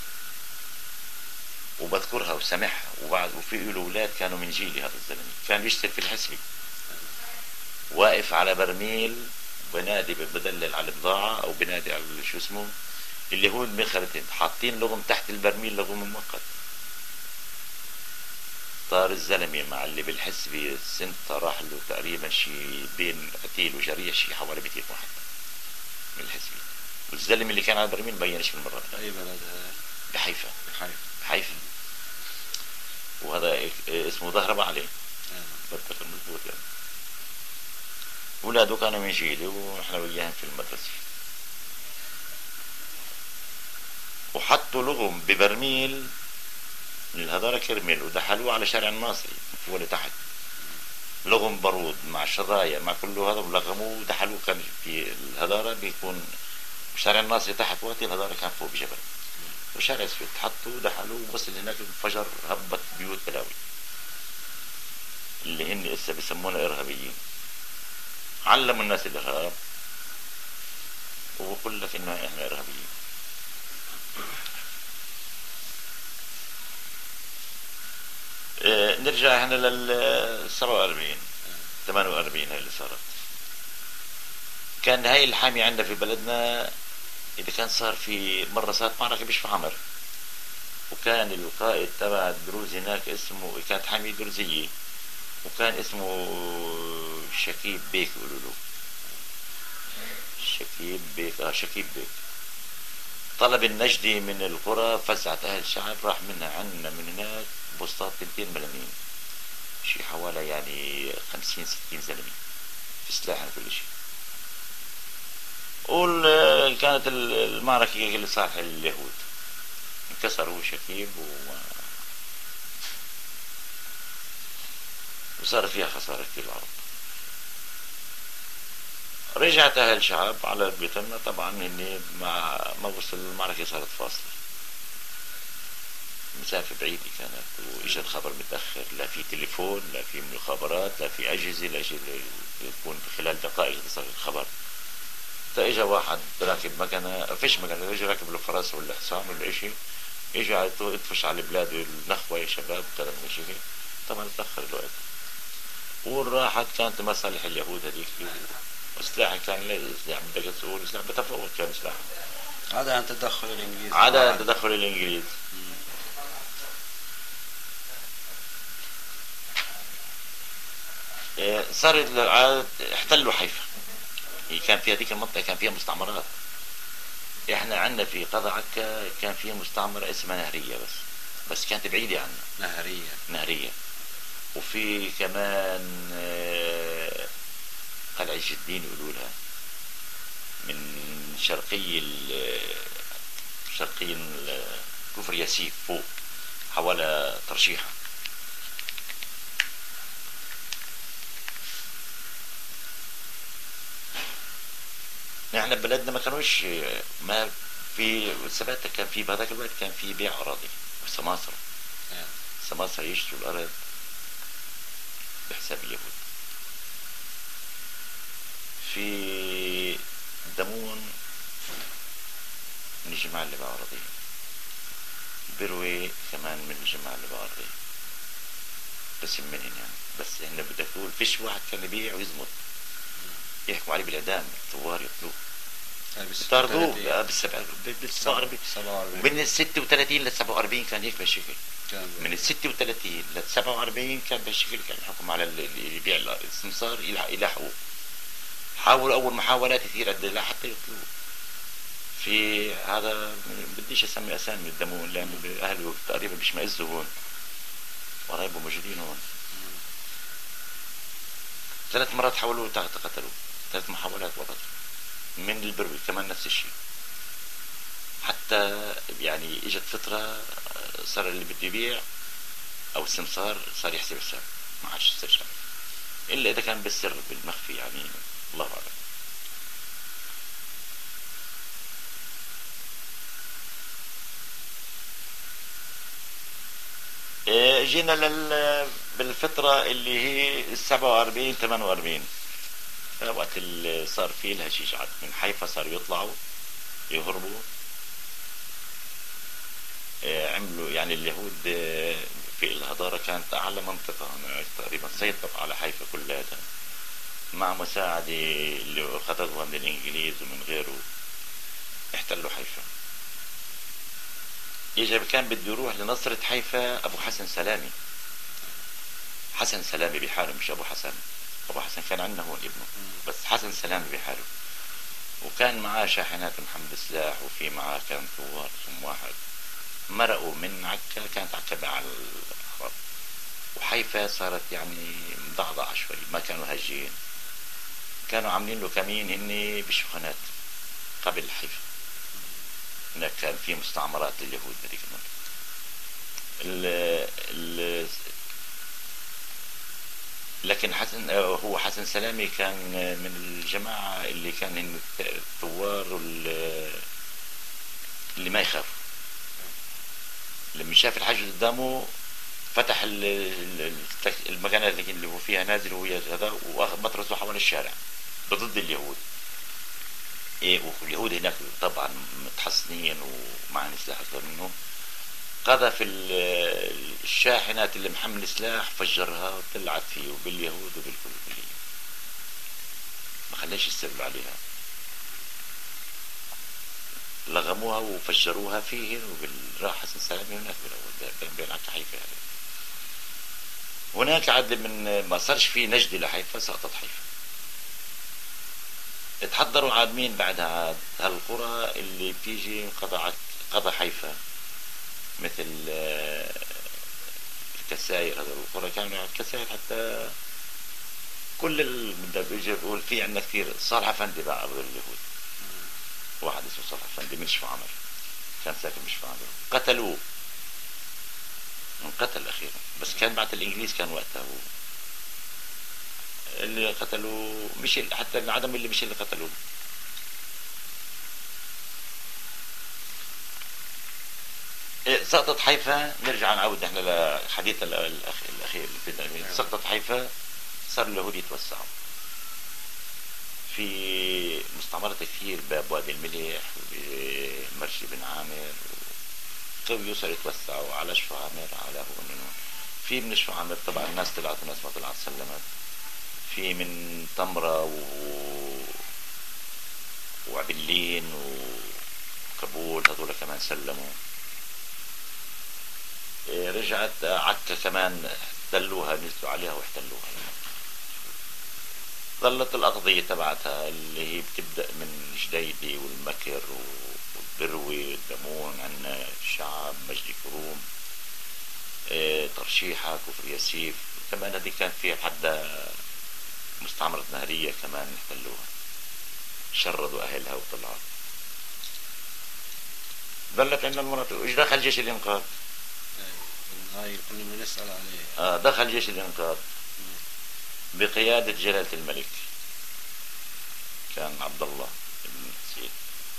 وبذكرها وسمعها، وبعد وفي له اولاد كانوا من جيلي. هذا الزلمه كان بيشتغل في الحسبي، واقف على برميل بنادي، بدلل على البضاعة او بنادي على شو اسمه. اليهود مخرتين حاطين لغم تحت البرميل، لغم مؤقت. طار الزلمة مع اللي بالحسبي السنتة، راح له تقريبا شي بين قتيل وجريح شي حوالي 200 واحد من الحسبي. والزلمة اللي كان على البرميل مبينش بالمرة. اي بلد هذا؟ بحيفا. بحيفا. وهذا اسمه ظهر عليه. بتذكر مضبوط يعني. اولاده كانوا من جيلي ونحن وياهم في المدرسة، وحطوا لغم ببرميل من الهدارة كرمل، ودحلوه على شارع الناصري فوق لتحت، لغم بارود مع شرايع مع كله هذا، ولغموه ودحلوه. كان في الهدارة بيكون شارع الناصري تحت وقت الهدارة كان فوق بجبل، وشارع اسود حطوه ودحلوه، وصل هناك انفجر، هبت بيوت بلاوي، اللي هن اسا بسمونا ارهابيين. علموا الناس الارهاب، وبقول لك انه احنا ارهابيين. نرجع هنا لل 47 48 هاي اللي صارت. كان هاي الحامية عندنا في بلدنا، اذا كان صار في مرة صارت معركة بشفع عمر، وكان القائد تبع الدروز هناك اسمه، كانت حامية درزية، وكان اسمه شكيب بيك يقولوا له. شكيب بيك. شكيب بيك طلب النجدي من القرى، فزعت اهل الشعب، راح منها عنا من هناك بوسطات 200 ملمين، شي حوالي يعني 50 60 زلمه في سلاح كل شيء. كانت المعركة لصالح اليهود، انكسروا شكيب وصار فيها خسارة كثير العرب. رجعت أهل الشعب على بيتنا، طبعا هني ما وصل المعركة صارت فاصلة، مسافة بعيدة كانت، وإجا الخبر متأخر، لا في تليفون، لا في مخابرات، لا في أجهزة، لا شيء يكون خلال دقائق تصل الخبر. فإجا واحد راكب مكنة، فيش مكنة، إجا راكب له فرس ولا حصان ولا إشي، إجا يطفش على البلاد النخوة يا شباب وكذا من شيء. طبعا تأخر الوقت، وراحت كانت مصالح اليهود هذيك، وسلاحها كان يعني بدك تقول سلاح بتفاوت، كان سلاح هذا عن تدخل الإنجليز. عدا تدخل الإنجليز. صارت احتلوا حيفا. كان في هذيك المنطقة كان فيها مستعمرات. احنا عندنا في قضاء عكا كان فيها مستعمرة اسمها نهرية، بس كانت بعيدة عنا. نهرية. وفي كمان قلعة الدين يقولوا لها، من شرقي كفر ياسيف فوق حوالي ترشيحة. نحن ببلدنا ما كانوش، ما في ثباتة، كان في بهذاك الوقت كان في بيع أراضي وسماسرة. سماسرة يشتروا الأرض بحساب اليهود. في دمون من الجماعة اللي باعوا أراضي، بروي كمان من الجماعة اللي باعوا أراضي، قسم منهم يعني. بس هنا بدك تقول فيش واحد كان يبيع ويزمط، يحكوا عليه بالإعدام، الثوار يقتلوه، طردوه بال47. من 36 ل 47 كان هيك بهالشكل. من 36 ل 47 كان بهالشكل، كان الحكم على اللي يبيع السمسار يلاحقوه. حاولوا أول محاولات كثيرة حتى يقتلوه. في هذا بديش اسمي اسامي الدمون لانه اهله تقريبا بيشمئزوا هون وقرايبه موجودين هون. 3 مرات حاولوا قتلوه، 3 محاولات ورد من البروي كمان نفس الشيء. حتى يعني اجت فترة صار اللي بده يبيع او السمسار صار يحسب حساب ما عادش يسترجع الا اذا كان بالسر بالمخفي، يعني الله اعلم. جينا بالفترة اللي هي 47 48 وقت اللي صار فيه الهشيشات من حيفا صاروا يطلعوا يهربوا. عملوا يعني اليهود في الهضارة كانت أعلى منطقة تقريبا سيطر على حيفا كلها مع مساعدة اللي أخذوها من الإنجليز ومن غيره احتلوا حيفا. إجا كان بده يروح لنصرة حيفا أبو حسن سلامي، حسن سلامي بحاله مش أبو حسن. أبو حسن كان عندنا هون ابنه، بس حسن سلامي بحاله. وكان معاه شاحنات محمد سلاح وفي معاه كان ثوار ثم واحد مرقوا من عكا. كانت عكا على الأحرار وحيفا صارت يعني مضعضعة شوي، ما كانوا هاجين. كانوا عاملين له كمين هني بالشخانات قبل حيفا. هناك كان في مستعمرات لليهود هذيك المنطقة. لكن هو حسن سلامي كان من الجماعة اللي كان الثوار اللي ما يخافوا. لما شاف الحاج قدامه فتح المكان اللي هو فيها نازل وهي هذا وبطرسه حول الشارع ضد اليهود. واليهود هناك طبعا متحصنين ومعهم سلاح اكثر منه. قذف الشاحنات اللي محمل سلاح فجرها وطلعت فيه وباليهود وبالكل ما خلاش يستقبلوا عليها. لغموها وفجروها فيه وراح حسن سلامي هناك بالاول بين عكا حيفا. هناك عاد من ما صارش في نجدي لحيفا سقطت حيفا. اتحضروا عاد مين بعدها عاد هالقرى اللي بتيجي قضى حيفا مثل الكسائر. هذا القرى كانوا الكسائر حتى كل اللي بده بيجي بيقول في عندنا كثير. صالح افندي بقى ارض اليهود، واحد اسمه صالح افندي من شفا عمر كان ساكن بشفا عمر. قتلوه، انقتل اخيرا، بس كان بعد الانجليز كان وقتها هو اللي قتلوا، مش حتى العدم اللي مش اللي قتلوه. سقطت حيفا. نرجع نعود نحن لحديث الاخير. سقطت حيفا صار اليهود يتوسعوا في مستعمرات كثير بوادي الملح ومرشي بن عامر قوي يوصل يتوسعوا على شفا عامر على هو منهم. في من شفا عامر طبعا الناس طلعت وناس ما طلعت سلمت. في من تمرة وعبلين وكابول هذول كمان سلموا. رجعت عكا كمان احتلوها، نزلوا عليها واحتلوها. ظلت الأقضية تبعتها اللي هي بتبدأ من جديدي والمكر والبروي الدمون، عنا الشعب مجدي كروم، ترشيحة كفر ياسيف. كمان هذه كان في حدا مستعمرة نهرية كمان احتلوها، شردوا أهلها وطلعوا. ظلت عندنا المناطق. ايش دخل جيش الإنقاذ؟ هاي كنا بنسأل عليه. دخل جيش الإنقاذ بقيادة جلالة الملك، كان عبد الله بن سيد.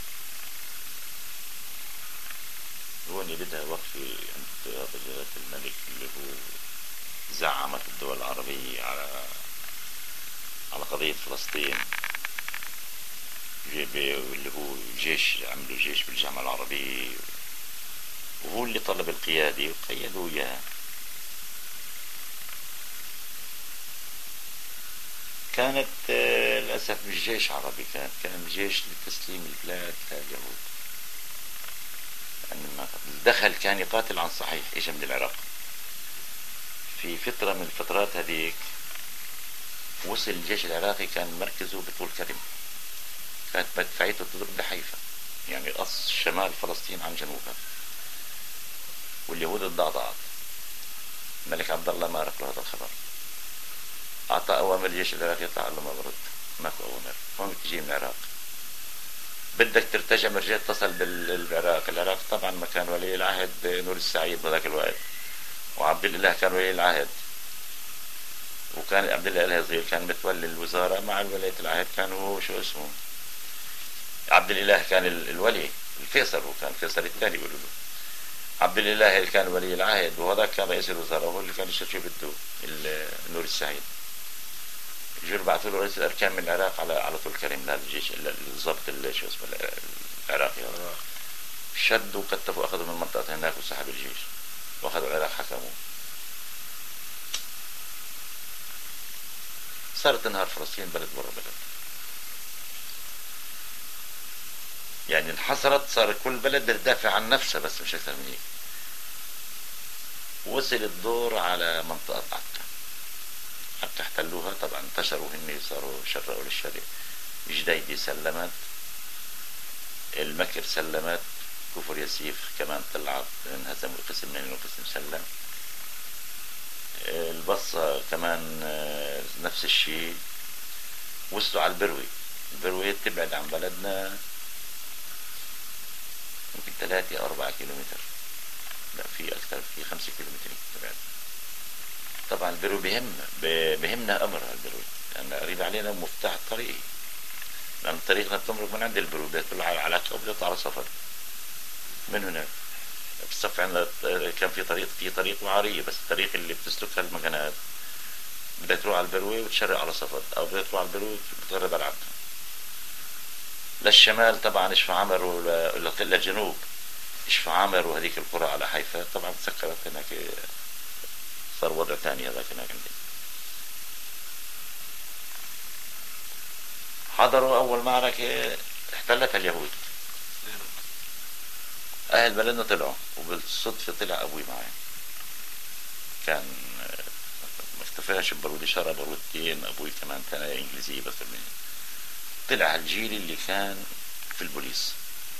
هون بدها وقفة عند هذا جلالة الملك اللي هو زعمت الدول العربية على قضية فلسطين. اللي هو جيش، عملوا جيش بالجامعة العربية وهو اللي طلب القيادة وقيدوا إياها. كانت للأسف مش جيش عربي، كان جيش لتسليم البلاد لليهود. دخل كان يقاتل عن صحيح، اجى من العراق في فترة من الفترات هذيك. وصل الجيش العراقي كان مركزه بطول كرم، كانت مدفعيته تضرب بحيفا يعني قص شمال فلسطين عن جنوبها، واليهود تضعضعت. الملك عبد الله ما عرف له هذا الخبر، أعطى أوامر الجيش العراقي يطلع، له ما برد، ماكو أوامر. هون تجي من العراق بدك ترتجع، مرجع اتصل بالعراق. العراق طبعا ما كان ولي العهد نور السعيد بهذاك الوقت، وعبد الإله كان ولي العهد، وكان عبد الإله صغير كان متولي الوزارة مع الولاية العهد، كان هو شو اسمه عبد الإله كان الولي الفيصل، وكان فيصل الثاني يقولوا له. عبد الإله اللي كان ولي العهد، وهذا كان رئيس الوزراء، هو اللي كان يشوف شو بده نور السعيد. يجوا بعثوا له رئيس الأركان من العراق على طول كريم للجيش الضبط شو اسمه العراقي. شدوا وكتفوا، أخذوا من منطقة هناك وسحب الجيش وأخذوا العراق حكموه. صارت تنهار فلسطين بلد ورا بلد، يعني انحصرت، صار كل بلد تدافع عن نفسها بس مش أكثر من هيك. وصل الدور على منطقة عكا. عكا احتلوها طبعا، انتشروا هن، صاروا شرقوا للشرق. جديدي سلمت، المكر سلمت، كفر يسيف كمان طلعت، انهزموا قسم منهم وقسم سلم. البصة كمان نفس الشيء. وصلوا على البروي. البروي تبعد عن بلدنا يمكن 3 أو 4 كيلومتر، لا في أكثر، في 5 كيلومتر تبعد. طبعا البروي بهمنا أمر البروي، لأن قريب علينا مفتاح الطريق، لأن طريقنا بتمرق من عند البروي، بتطلع على علاقة وبتطلع على صفر من هنا. بالصف عندنا كان في طريق معارية، بس الطريق اللي بتسلكها المكانات بدك تروح على البروي وتشرق على صفد، او بدك تروح على البروي وتغرب على العبد. للشمال طبعا شفاعمر، للجنوب شفاعمر وهذيك القرى على حيفا طبعا تسكرت هناك، صار وضع ثاني هذاك هناك. عندي حضروا اول معركة احتلتها اليهود. اهل بلدنا طلعوا، وبالصدفة طلع ابوي معي، كان ما اكتفاش ببارود اشارة، بارودتين. ابوي كمان كان انجليزي بس مني. طلع هالجيل اللي كان في البوليس،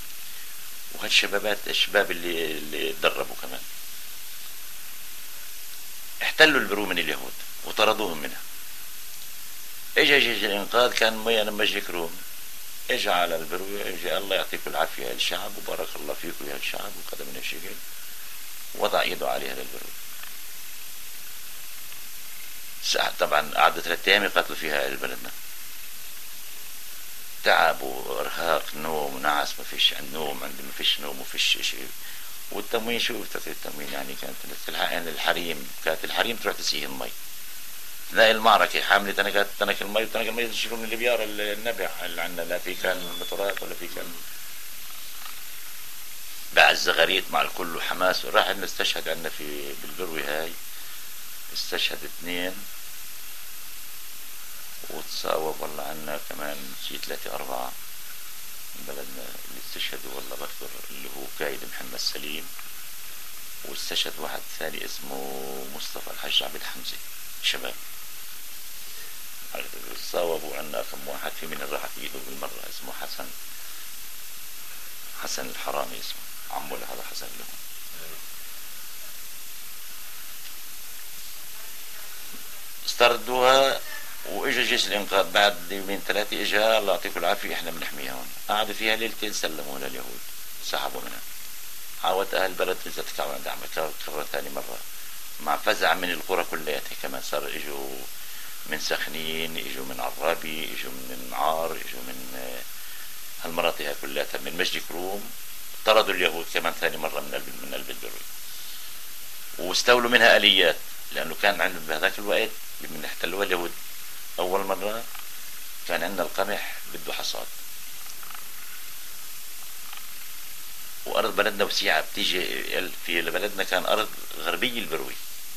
الشباب اللي تدربوا كمان. احتلوا البرو من اليهود وطردوهم منها. اجا جيش الانقاذ، كان ميانا مجلك روم، اجا على البرو، اجا الله يعطيكم العافية يا الشعب، وبارك الله فيكم يا الشعب، وقدم من الشكل، وضع يده عليها للبرو. طبعا قعدوا 3 أيام يقاتلوا فيها اهل بلدنا. تعب وارهاق، نوم، نعس، ما فيش نوم، عندي ما فيش نوم، ما فيش شيء. والتموين شو التموين يعني كانت الحريم، كانت الحريم تروح تسيه المي. تلاقي المعركة حاملة تنك المي، وتنك المي تشيلوا من البيار النبع اللي عندنا، لا في كان مطرات ولا في كان باع الزغاريت مع الكل وحماس. راح نستشهد عندنا في بالبروي هاي، استشهد 2، وتصاوب والله عنا كمان شي 3 4 من بلدنا اللي استشهدوا. والله بذكر اللي هو قايد محمد سليم، واستشهد واحد ثاني اسمه مصطفى الحاج عبد حمزة، شباب. تصاوبوا عنا كم واحد، في من راحت ايده بالمرة، اسمه حسن الحرامي، اسمه عمو لهذا حسن لهم. استردوها، واجا جيش الانقاذ بعد 2 3 اجا، الله يعطيكم العافيه احنا بنحميها هون. قعدوا فيها 2 ليلة، سلموا لليهود، سحبوا منها. عاودت اهل البلد رجعت كرة ثاني مرة، مع فزع من القرى كلياتها كمان. صار اجوا من سخنين، اجوا من عرابي، اجوا من عار، اجوا من هالمناطق كلياتها، من مجد كروم. طردوا اليهود كمان ثاني مرة من قلب البروي، واستولوا منها آليات، لأنه كان عندهم بهذاك الوقت من احتلوها اليهود أول مرة كان عندنا القمح بده حصاد، وأرض بلدنا وسيعة، بتيجي في بلدنا كان أرض غربي البروي،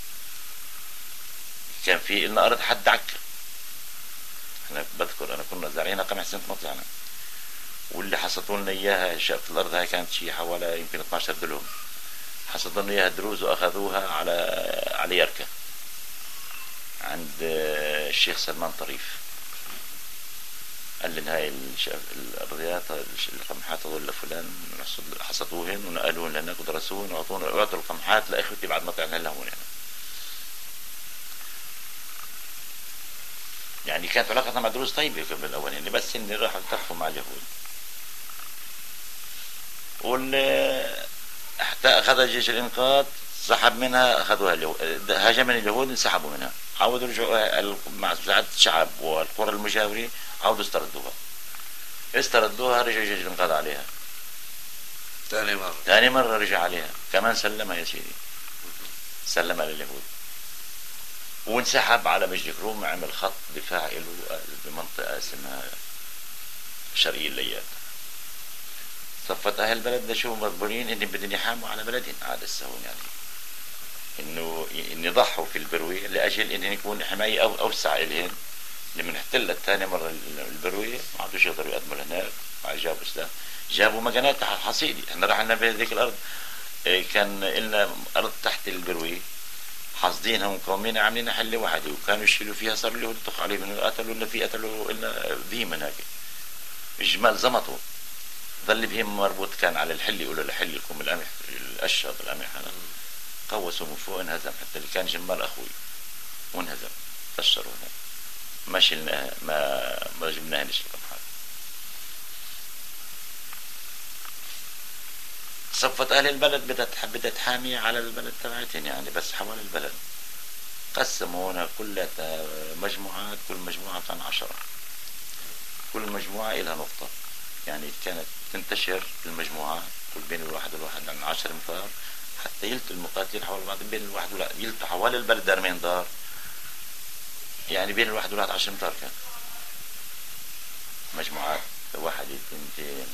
كان في لنا أرض حد عكا. أنا بذكر أنا كنا زارعين قمح سنة ما طلعنا، واللي حصدوا لنا إياها شقة الأرض هاي كانت شيء حوالي يمكن 12 دلوم. حصدوا لنا إياها دروز وأخذوها على يركة عند الشيخ سلمان طريف. قال لي هاي الرياض القمحات هذول لفلان حصدوهن ونقلوهن لهناك ودرسوهن وأعطوا القمحات لإخوتي بعد ما طلعنا لهون يعني كانت علاقتنا مع دروز طيبة في الأول يعني، بس إني راحوا التقوا مع اليهود. حتى أخذ جيش الإنقاذ سحب منها، أخذوها اليهود، هاجم من اليهود انسحبوا منها، عاودوا رجعوا مع مساعدة الشعب والقرى المجاورة، عاودوا استردوها رجع جيش الإنقاذ عليها ثاني مرة رجع عليها كمان سلمها يا سيدي، سلمها لليهود وانسحب على مجد كروم، عمل خط دفاع له بمنطقة اسمها شرقي الليات. صفت أهل البلد لشو مضبولين إنهم بدهم يحاموا على بلدهم عاد السهون يعني، إنه يضحوا في البروية لأجل إنهم يكون حماية أوسع إلهن. لما احتلت ثاني مرة البروية ما عادوش يقدروا يقدموا لهناك، جابوا سلاح، جابوا مكانات تحت حصيدي. احنا رحنا بهذيك الأرض كان لنا أرض تحت البروية حاصدينها ومقاومين عاملين حلة واحدة، وكانوا يشيلوا فيها صار له يطخ عليهم قتلوا لنا في قتلوا لنا بهيم هناك، الجمال زمطوا، ظل بهيم مربوط كان على الحلة، يقولوا لحلة لكم القمح الأشهر بالقمح هذا، قوسوا من فوق انهزم، حتى اللي كان جمال أخوي وانهزم فشروا هناك، ما شلناها ما جبناها نشل القمحات. صفت أهل البلد بدها تحامي على البلد تبعتهم يعني، بس حول البلد قسمونا كلها مجموعات، كل مجموعة كان 10، كل مجموعة إلها نقطة يعني، كانت تنتشر المجموعات كل بين الواحد والواحد عن 10 أمتار، حتى يلتوا المقاتلين حول بعض بين الواحد والواحد، يلتوا حوالي البلد دار دار يعني، بين الواحد والواحد 10 أمتار كان مجموعات، 1 2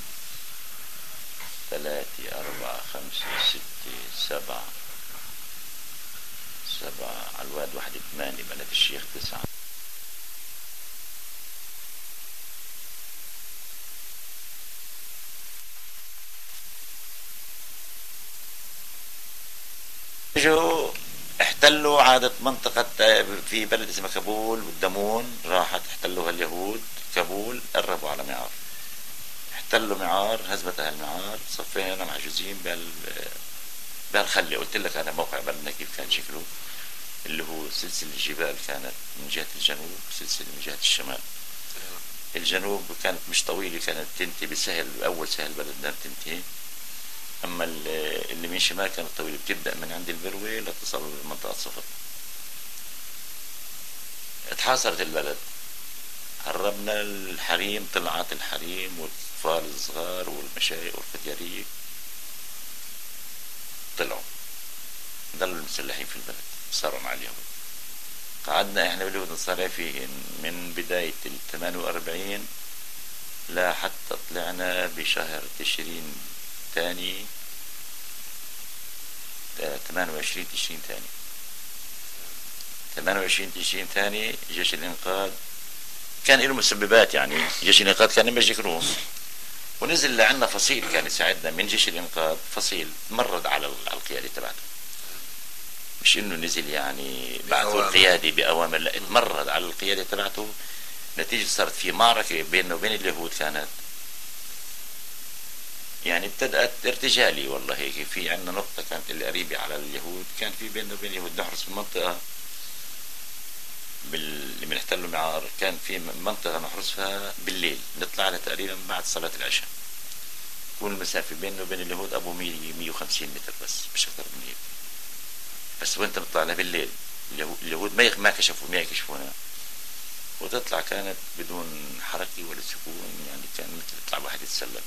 3 4 5 6 7 على الواد 1 8 بلد الشيخ 9. اجوا احتلوا عادة منطقة في بلد اسمها كابول والدمون، راحت احتلوها اليهود كابول، قربوا على معار، احتلوا معار، هزمت اهل معار، صفينا محجوزين بهالخلة. قلت لك انا موقع بلدنا كيف كان شكله، اللي هو سلسلة الجبال كانت من جهة الجنوب وسلسلة من جهة الشمال. الجنوب كانت مش طويلة، كانت تنتهي بسهل، اول سهل بلدنا تنتهي، اما اللي من شمال كانت طويلة، بتبدأ من عند البروي لتصل لمنطقة صفر. اتحاصرت البلد، هربنا الحريم، طلعت الحريم والاطفال الصغار والمشايخ والفتيارية طلعوا، ضلوا المسلحين في البلد، صاروا مع اليهود. قعدنا احنا باليهود نصارع فيهن من بداية 48 لا حتى طلعنا بشهر تشرين ثاني 28 تشرين ثاني 28 تشرين ثاني جيش الإنقاذ كان له مسببات يعني، جيش الإنقاذ كان مجد كروم، ونزل لعنا فصيل كان يساعدنا من جيش الإنقاذ، فصيل مرد على القيادة تبعته، مش انه نزل يعني بعثوا القيادة بأوامر، لا اتمرد على القيادة تبعته. نتيجة صارت في معركة بينه وبين اليهود، كانت يعني ابتدأت ارتجالي والله هيك، في عندنا نقطة كانت اللي قريبة على اليهود، كان في بيننا وبين اليهود نحرس المنطقة اللي بنحتلوا معار، كان في منطقة نحرسها بالليل، نطلع على تقريبا بعد صلاة العشاء، تكون المسافة بيننا وبين اليهود أبو 150 متر بس، مش أكثر من هيك، بس وانت بتطلع لها بالليل اليهود ما يكشفونا، وتطلع كانت بدون حركة ولا سكون يعني، كان مثل يطلع واحد يتسلل.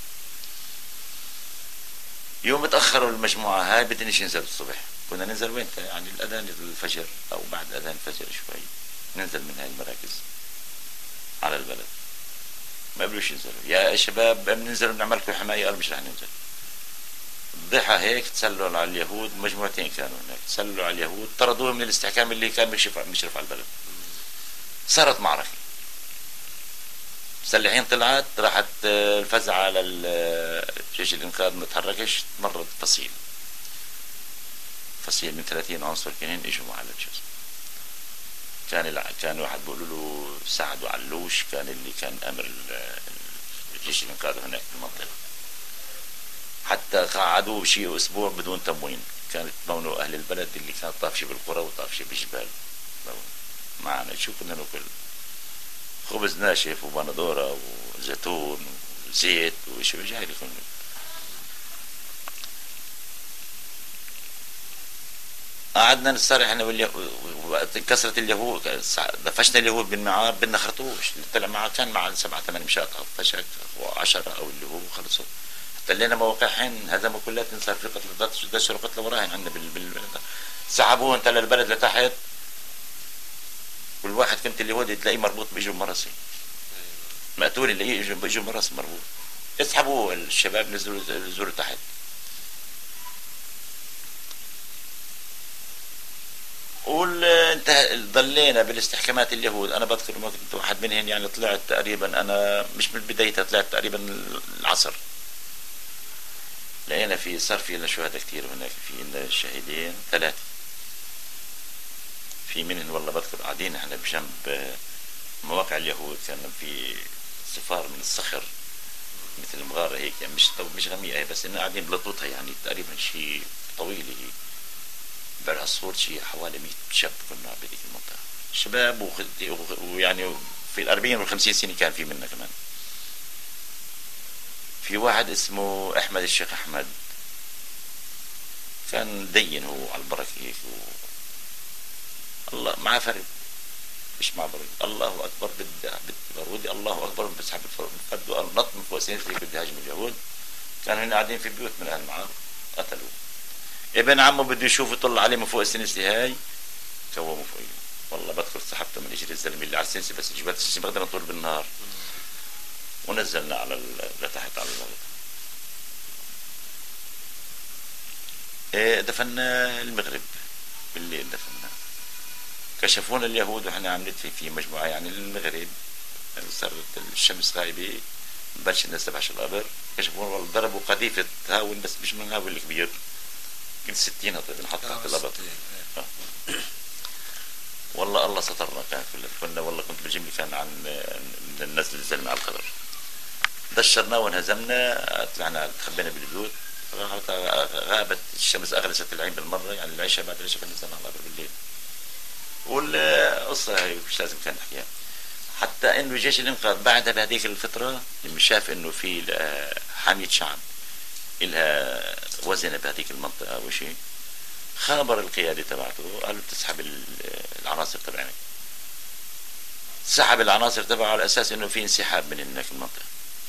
يوم اتأخروا المجموعة هاي بدناش ننزل الصبح، كنا ننزل وين يعني الأذان الفجر أو بعد أذان الفجر شوي، ننزل من هاي المراكز على البلد، ما قبلوش ينزلوا، يا شباب بننزل بنعمل لكم حماية، قال مش رح ننزل. ضحى هيك تسللوا على اليهود، مجموعتين كانوا هناك تسللوا على اليهود، طردوهم من الاستحكام اللي كان مشرف على البلد. صارت معركة، مسلحين طلعت، راحت الفزعة على جيش الإنقاذ ما تحركش، تمرد فصيل من 30 عنصر كانين اجوا على الجزء، كان واحد بيقولوا له سعد علوش، كان اللي كان امر الجيش الانقاذ هناك في المنطقه. حتى قعدوه شيء اسبوع بدون تموين، كانت تمونه اهل البلد اللي كانت طافشه بالقرى وطافشه بالجبال معنا. شو كنا ناكل؟ خبز ناشف وبندوره وزيتون وزيت وشو جاي لكم. قعدنا نصارح احنا وقت كسرت اليهود، دفشنا اليهود بالمعار بدنا خرطوش اللي طلع معه كان مع 7-8 مشات فشك و10 او اللي هو خلصوا. حطينا مواقعهن هزموا كلاتهم، صار في قتل دشروا قتل وراهن عندنا سحبوه انت للبلد لتحت. كل واحد كنت اليهودي تلاقيه مربوط بيجوا مرسي، مقتول اللي بيجوا مرس مربوط. يسحبوا الشباب نزلوا تحت. انت ضلينا بالاستحكامات اليهود. انا بذكر ما كنت واحد منهم، يعني طلعت تقريبا انا مش من بدايتها، طلعت تقريبا العصر. لقينا صار في لنا شهداء كثير هناك، في لنا شهيدين 3. في منهم والله بذكر قاعدين احنا بجنب مواقع اليهود، كان في صفار من الصخر مثل مغاره هيك، يعني مش غميقه بس انه قاعدين بلطوطها، يعني تقريبا شيء طويل هي بعرها الصور شيء حوالي 100 شاب كنا بهذيك المنطقه، شباب ويعني في ال40 وال50 سنه كان في منا كمان. في واحد اسمه احمد الشيخ احمد، كان دين هو على البركه هيك الله معاه فرد مش مع برد. الله اكبر بالبارودي، الله اكبر بسحب الفرد ونط من فوق سينتي بده يهاجم اليهود. كانوا هنا قاعدين في بيوت من اهل معاه، قتلوه. ابن عمه بده يشوفه، طلع عليه من فوق السنسله هاي كومه فوقيه. والله بذكر سحبته من اجري الزلمه اللي على السنسله، بس جبت السنسله بقدر نطول بالنهار ونزلنا على لتحت على الارض. دفنا المغرب بالليل، دفنا كشفونا اليهود واحنا عم ندفي في مجموعه يعني المغرب، يعني صارت الشمس غايبه بلش الناس تبعش القبر. كشفونا والله ضربوا قذيفه هاون، بس مش من هاون الكبير، كنت 60 بنحط تحت القبر. والله الله سترنا. كنا والله كنت بالجمله كان عن من النزل الزلمه على القبر. دشرنا وانهزمنا، طلعنا تخبينا بالبيوت. غابت الشمس، اغلست العين بالمره، يعني العشاء بعد العشاء كنا نزلنا على القبر بالليل. والقصه هي مش لازم كان نحكيها. حتى انه جيش الانقاذ بعدها بهذيك الفتره لما شاف انه في حاميه شعب لها وزن بهذيك المنطقه او شيء، خابر القياده تبعته قالوا تسحب العناصر تبعنا. سحب العناصر تبعه على اساس انه في انسحاب من هناك المنطقه.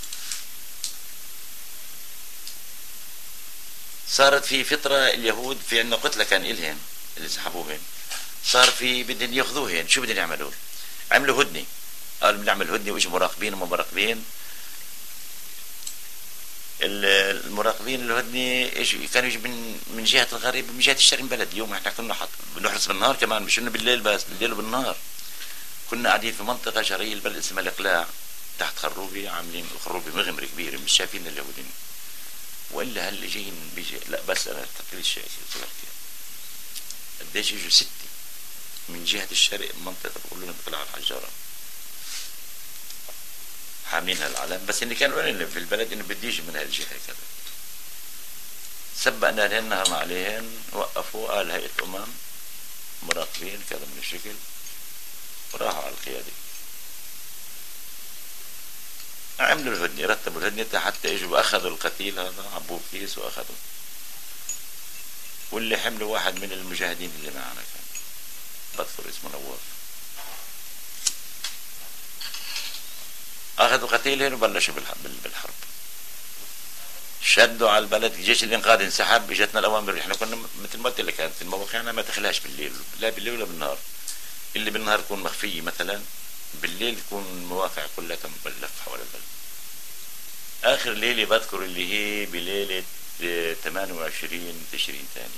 صارت في فتره اليهود في عندنا قتله كان الهم اللي سحبوهن، صار في بدهم ياخذوهن. شو بدهم يعملوا؟ عملوا هدنه، قالوا بنعمل هدنه، واجوا مراقبين ومراقبين. المراقبين الهدنه كانوا يجوا من جهه الغرب ومن جهه الشرق البلد. يوم احنا كنا بنحرس بالنهار كمان، مش انه بالليل بس، بالليل وبالنهار. كنا قاعدين في منطقه شرقيه البلد اسمها الاقلاع تحت خروبه، عاملين خروبه مغمره كبيره مش شايفين اليهودين. والا هل جايين بيجي لا بس انا تقرير الشيء قديش يجوا 6 من جهه الشرق منطقه بقولوا لهم اقلاع الحجاره، حاملين هالعلم. بس اللي كانوا في البلد انه بدي يجي من هالجهه كذا. سبقنا لهن نهرنا عليهن، وقفوا قال هيئه مراقبين كذا من الشكل، وراحوا على القياده. عملوا الهدنه، رتبوا الهدنه حتى اجوا واخذوا القتيل هذا، عبوه كيس واخذوا. واللي حملوا واحد من المجاهدين اللي معنا كان بذكر اسمه نواف. اخذوا قتيلهم وبلشوا بالحرب. شدوا على البلد، الجيش الانقاذ انسحب. اجتنا الاوامر، احنا كنا مثل ما قلت لك كانت المواقعنا ما تخلاش بالليل، لا بالليل ولا بالنهار. اللي بالنهار تكون مخفيه مثلا، بالليل تكون المواقع كلها مبلف حول البلد. اخر ليله بذكر اللي هي بليله 28 تشرين ثاني،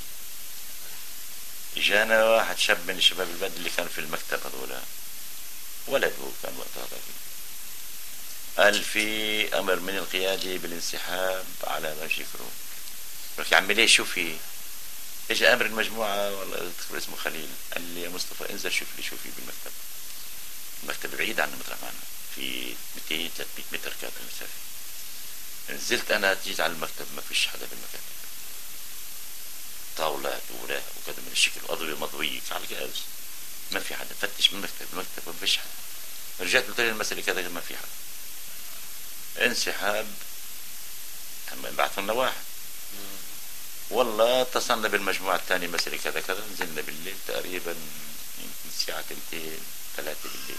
اجانا واحد شاب من الشباب البلد اللي كان في المكتب هذولا، ولد هو كان وقتها ذاك، قال في امر من القياده بالانسحاب على ما يشكروا. قلت يا عمي ليش شو في؟ اجى امر المجموعه، والله دكتور اسمه خليل، قال لي يا مصطفى انزل شوف لي شو في بالمكتب. المكتب بعيد عن مطرح معنا في 200 300 متر كانت المسافه. نزلت انا، جيت على المكتب ما فيش حدا بالمكاتب، طاولات ووراق وكذا من الشكل واضويه مضويه على جهاز، ما في حدا. فتش من المكتب ما فيش حدا. رجعت قلت له المسألة كذا، ما في حدا. انسحاب. بعثوا لنا واحد. والله اتصلنا بالمجموعة الثانية، مسألة كذا كذا. نزلنا بالليل تقريبا يمكن الساعة 2 3 بالليل.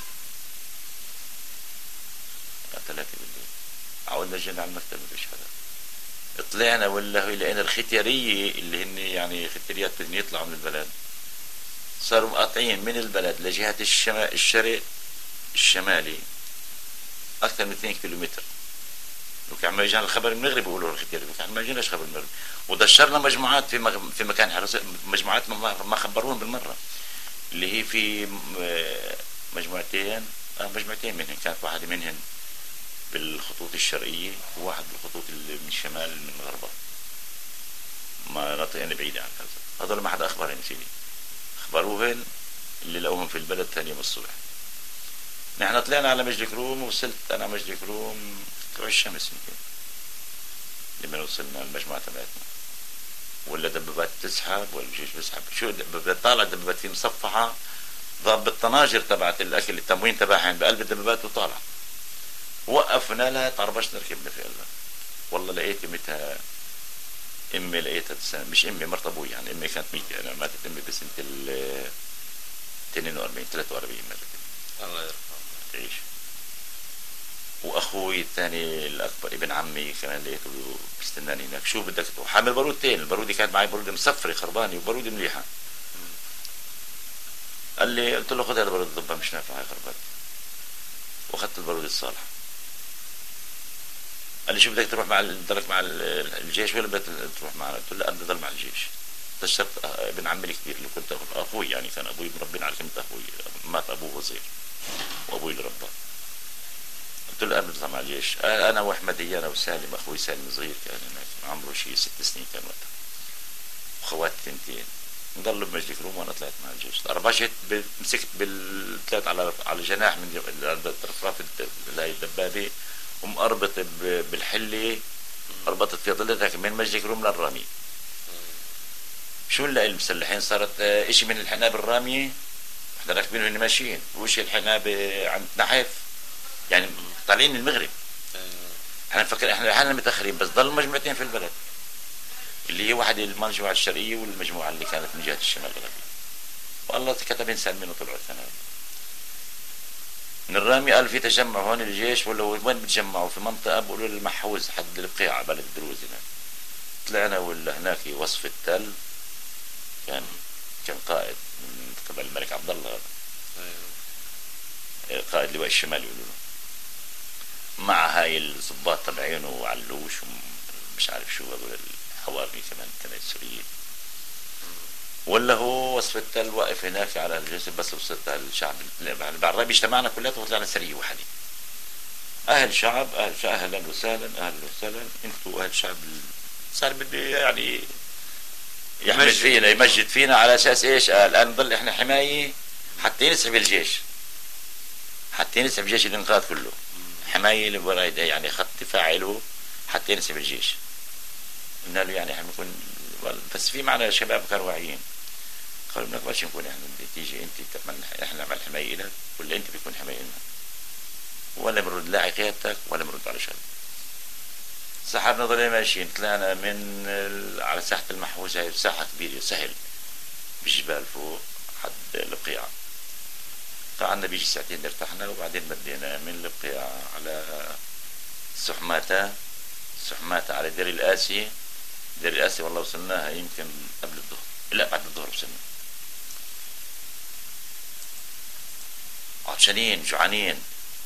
3 بالليل عودنا جينا على المكتب ما فيش حدا. طلعنا والله لقينا الختيارية اللي هن يعني ختياريات بدهم يطلعوا من البلد، صاروا مقاطعين من البلد لجهة الشرق الشمالي أكثر من 2 كيلومتر. وكان ما يجينا الخبر المغربي بيقولوا الختياري، وكان ما يجيناش خبر المغربي. ودشرنا مجموعات في مكان حرس، مجموعات ما خبروهم بالمرة، اللي هي في مجموعتين منهن، كانت واحدة منهن بالخطوط الشرقية وواحد بالخطوط اللي من الشمال من الغربة، مناطق بعيدة عن هذا. هذول ما حدا أخبرهم سيدي، أخبروهن اللي لقوهم في البلد ثاني يوم الصبح. نحن طلعنا على مجد كروم، وصلت أنا مجد كروم طلوع الشمس يمكن لما وصلنا المجموعة تبعتنا. ولا دبابات تسحب ولا الجيش بيسحب، شو دبابات طالع، دبابات في مصفحة ضاب الطناجر تبعت الأكل التموين تبعهم بقلب الدبابات وطالع. وقفنا لها، طربشنا ركبنا في قلبها. والله لقيت متها امي، لقيتها مش امي، مرت ابوي يعني. امي كانت ميتة، انا ماتت امي بسنة 42 43 ماتت. الله يرحمه تعيش. واخوي الثاني الاكبر ابن عمي كمان لقيته بيستناني هناك. شو بدك وحامل بارودتين، البارودة كانت معي بارودة مصفرة خربانة وبارودة مليحة. قال لي، قلت له خذ هذا البارود ضبها مش نافع هاي خربانة. واخذت البارود الصالح. قال لي شو بدك تروح تضلك مع الجيش ولا بدك تروح معنا؟ قلت له لا، بدي اضل مع الجيش. استشرت ابن عمي الكبير اللي كنت اخوي يعني، كان ابوي مربينا على كلمة اخوي، مات ابوه صغير وابوي اللي رباه. قلت له انا بدي اطلع مع الجيش. انا واحمدي، انا وسالم اخوي سالم صغير كان هناك عمره شيء 6 سنين كان وقتها، وخواتي ثنتين. نضلوا بمجد كروم وانا طلعت مع الجيش. ربشت مسكت طلعت على جناح من رفراف الدبابه، ومقربط بالحله، ربطت في ضلتك من مجد كروم للراميه. شو نلاقي المسلحين؟ صارت اشي من الحنابه الراميه، احنا راكبين وهن ماشيين، وشي الحنابه عند نحف يعني طالعين من المغرب. احنا نفكر احنا لحالنا متاخرين، بس ضل مجموعتين في البلد، اللي هي واحدة المجموعة الشرقية والمجموعة اللي كانت من جهة الشمال الغربي. والله كتب انسان منه طلعوا الثانيين. من الرامي قال في تجمع هون الجيش، ولا وين بتجمعوا؟ في منطقة بقولوا المحوز حد البقيعة بلد الدروز هناك. طلعنا ولا هناك وصف التل، كان قائد من قبل الملك عبد الله، قائد لواء الشمال يقولوا له، مع هاي الضباط تبعينه وعلوش ومش عارف شو هذول الحواري كمان كانت سوريين. ولا هو وصف التل واقف هناك على الجسر. بس وصلت على الشعب بعد اجتمعنا كلياتنا وطلعنا سرية واحدة. اهل شعب، اهلا وسهلا، اهلا وسهلا، انتوا اهل شعب. صار بدي يعني يحمد فينا، يمجد فينا على اساس ايش؟ الان نضل احنا حماية حتى ينسحب الجيش، حتى ينسحب جيش الانقاذ كله، حماية يعني خط دفاع له حتى ينسحب الجيش. قلنا له يعني احنا بنكون، بس في معنا شباب كانوا واعيين، قالوا ما نقدرش نكون احنا تيجي انت احنا نعمل حماية لك ولا انت بيكون حماية لنا، ولا بنرد لا قيادتك ولا بنرد على شغل. سحبنا ضلينا ماشيين. طلعنا من على ساحة المحوزة، هي ساحة كبيرة سهل بالجبال فوق حد البقيعة. قعدنا بيجي ساعتين ارتحنا، وبعدين بدينا من البقيعة على سحماتة على دير القاسي. دير القاسي والله وصلناها يمكن قبل الظهر، لا بعد الظهر وصلنا. عطشانين جوعانين.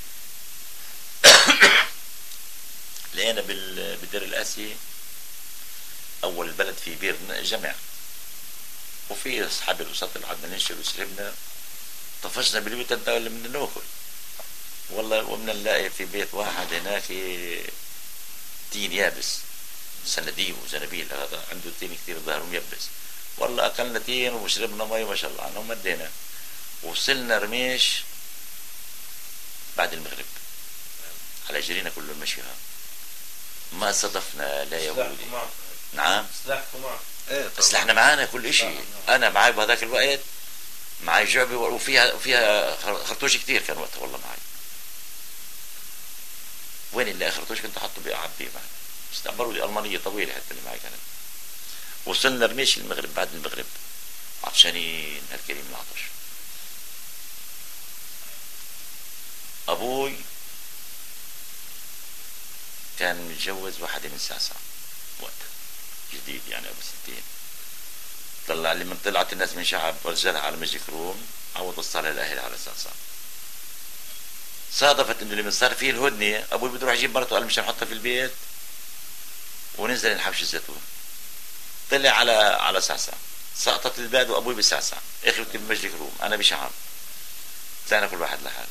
لقينا بالدير القاسي اول البلد في بير جمع، وفي اصحاب الوسط اللي قعدنا ننشر وشربنا. طفشنا بالبيت اللي بدنا ناكل والله، وبدنا نلاقي في بيت واحد هناك تين يابس، سنديب وزنابيل، هذا عنده تين كثير ظهره ميبس، والله أكلنا تين وشربنا مي ما شاء الله عنهم مدينا. وصلنا رميش بعد المغرب على جرينا كله المشيها، ما صدفنا لا يهودي. نعم سلاحنا معانا كل اشي. انا معي بهذاك الوقت معي جعبة وفيها خرطوش كتير كان وقتها والله معي. وين اللي خرطوش كنت احطه بعبيه معي، استعمروا لي المانية طويلة حتى اللي معي كانت. وصلنا رميش المغرب بعد المغرب عطشانين هالكريم العطش. ابوي كان متجوز واحدة من ساسا وقتها جديد يعني ابو 60. طلع لي من طلعت الناس من شعب ورجلها على مجد كروم عوض وصلها الاهل على ساسا. صادفت انه لما صار فيه الهدنه ابوي بده يروح يجيب مرته قال مشان نحطها في البيت وننزل نحبش الزيتون. طلع على ساسا، سقطت البلاد وابوي بساسا، اخوتي بمجد كروم، انا بشعب. طلعنا كل واحد لحاله.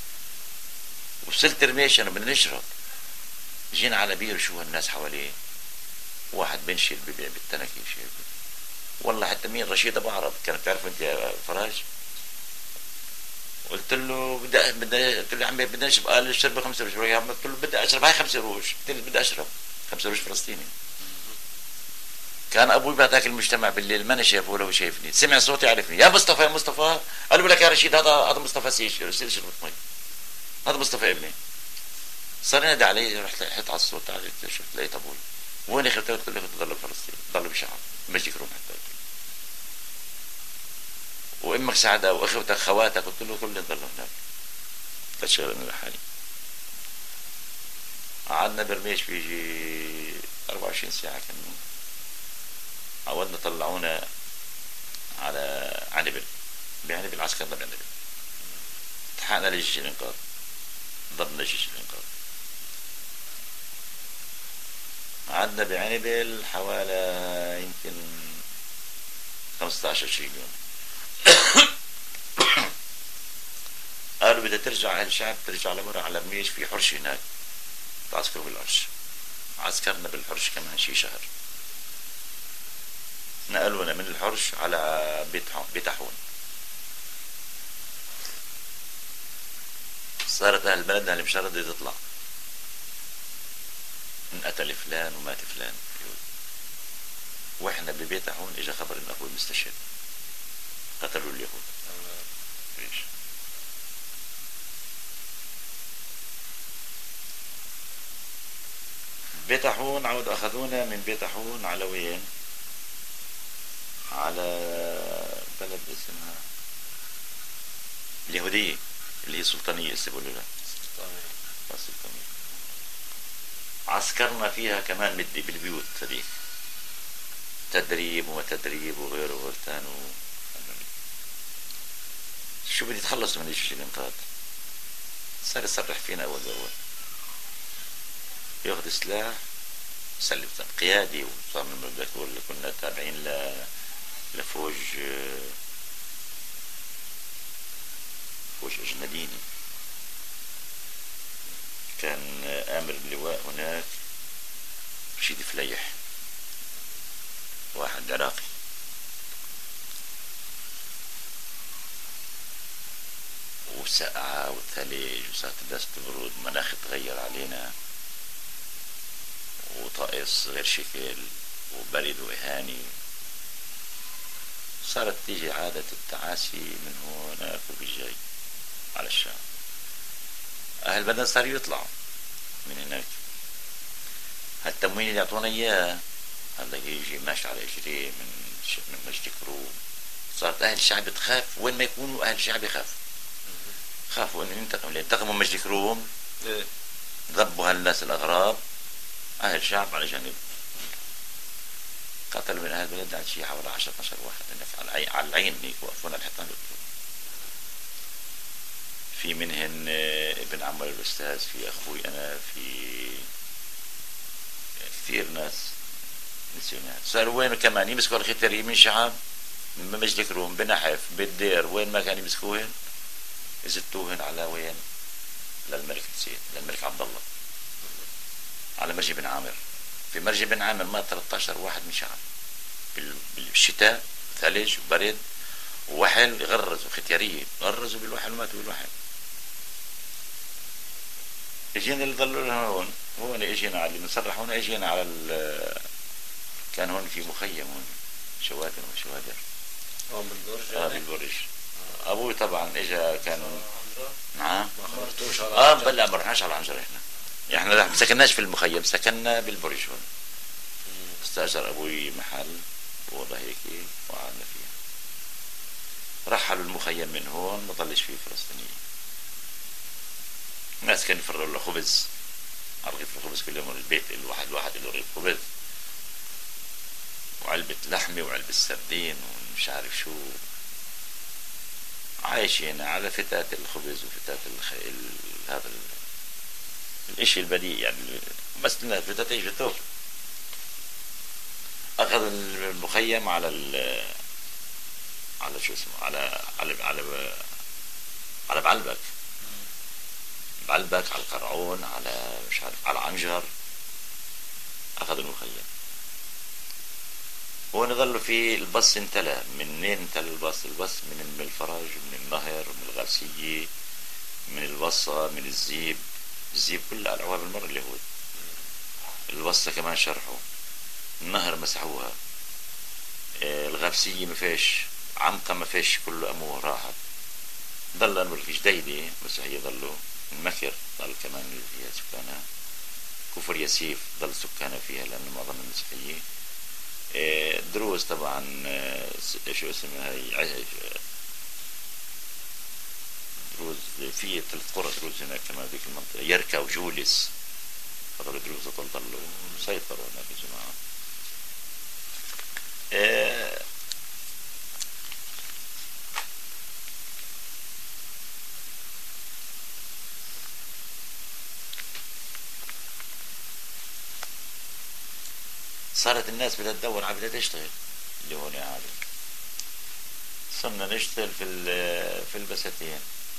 وصلت رميش انا بدنا نشرب، جينا على بير شو هالناس حواليه، واحد بنشل ببيع بالتنكي شيء. والله حتى مين رشيد ابو عرب كانت تعرف انت يا فراج. قلت له قلت له عمي بدنا نشرب، قال اشرب 5 قروش. قلت له بدي اشرب هاي 5 قروش. قلت له بدي اشرب 5 قروش فلسطيني. كان ابوي بهذاك المجتمع بالليل ما انا شايفه ولا هو شايفني، سمع صوتي عرفني، يا مصطفى يا مصطفى. قال له لك يا رشيد هذا مصطفى سيل شربت مي، هذا مصطفى ابني. صار ينادي علي، رحت حط على الصوت تعال شفت لقيت ابوي. وين اخوتك؟ قلت له ضل بفلسطين، ضل بشعب مجد كروم حتى. وامك سعده واخوتك خواتك قلت له كلهم ضلوا هناك. تشغل انا لحالي. قعدنا برميش بيجي 24 ساعه كمان. عودنا طلعونا على عنبل، بعنبل عسكرنا بعنبل. التحقنا لجيش الانقاذ، ضربنا جيش الانقاذ. قعدنا بعنبل حوالي يمكن 15-20 يوم. قالوا بدها ترجع هالشعب ترجع لورا على رميش، في حرش هناك تعسكروا بالحرش. عسكرنا بالحرش كمان شي شهر. نقلونا من الحرش على بيت حون. صارت اهل بلدنا اللي مش راضية تطلع، انقتل فلان ومات فلان. واحنا ببيت حون اجى خبر ان ابوي مستشهد، قتلوا اليهود. ليش؟ بيت حون عود اخذونا من بيت حون على وين؟ على بلد اسمها اليهودية اللي هي سلطانية بيقولوا لها سلطانية. عسكرنا فيها كمان مدي بالبيوت هذيك، تدريب وما تدريب وغيره وغيرتان شو بدي يتخلصوا من جيش الانقاذ. صار يصرح فينا اول باول، ياخذ سلاح سلم قيادي. وصار من بدك تقول كنا تابعين لفوج اجنبيني. كان امر اللواء هناك رشيد فليح، واحد عراقي. وسقعة وثلج وصارت الناس تبرد، مناخ تغير علينا، وطقس غير شكل وبرد وإهاني. صارت تيجي عادة التعاسي من هنا وبالجاي على الشام. أهل بدن صاروا يطلعوا من هناك. هالتموين اللي يعطونا إياه هذا يجي ماشي على إجريه من مجد كروم. صارت أهل الشعب تخاف، وين ما يكونوا أهل الشعب يخافوا، خافوا إنه ينتقموا. انتقموا مجد كروم، ضبوا هالناس الأغراب. أهل الشعب على جانب، قتلوا من أهل البلد عن شيء حوالي 10-12 واحد هناك على العين هيك وقفونا الحيطان يقتلوا. في منهن ابن عمر الأستاذ، في أخوي أنا، في كثير ناس نسيونات. صاروا وين كمان يمسكوا الختري من شعب من مجد كروم بنحف بالدير، وين ما كان يمسكوهن يزتوهن على وين؟ للملك حسين، للملك عبد الله، على مرجي بن عامر. في مرجي بن عامر مات 13 واحد من شعب بالشتاء، ثلج وبرد ووحل، يغرزوا ختيارية، غرزوا بالوحل وماتوا بالوحل. اجينا اللي ضلوا لنا هون اجينا على اللي بنسرح هون، اجينا على كان هون في مخيم هون شوادر وشوادر هون بالبرج. بالبرج. ابوي طبعا اجا كانوا. نعم. ما خبرتوش على بلا ما رحناش على عنجر. احنا ما سكناش في المخيم، سكننا بالبرج هون. استاجر ابوي محل ووضع هيك وقعدنا فيه. رحلوا المخيم من هون، ما ضلش فيه فلسطينيين. الناس كانوا يفرغوا له خبز على رغيف الخبز كل يوم، البيت الواحد له رغيف خبز وعلبة لحمة وعلبة سردين ومش عارف شو. عايشين على فتات الخبز وفتات هذا الاشي البديء يعني. بس لنا فتات ايش بتوفر. اخذ المخيم على شو اسمه، على بعلبك، على القرعون، على مش عارف على عنجر. اخذ المخيم ونظلوا في البص. انتلى منين؟ انتلى البص من الفرج، من النهر، من الغرسية، من البصة، من الزيب كلها قلعوها بالمرة اليهود. البصة كمان شرحوا، النهر مسحوها، الغرسية ما فيش، عمقة ما فيش، كله أمور راحت. ضل أنور في جديدة مسيحية، ضلوا المكر ضل كمان اللي فيها سكانها. كفر ياسيف ضل سكانها فيها لأنه معظم المسيحية. دروز طبعا شو اسمها هي، دروز في 3 قرى دروز هناك كمان ذيك المنطقة، يركا وجولس. هذول دروز ضلوا سيطروا هناك يا جماعة. صارت الناس بدها تدور على، بدها تشتغل اللي هون عادي. صرنا نشتغل في البساتين.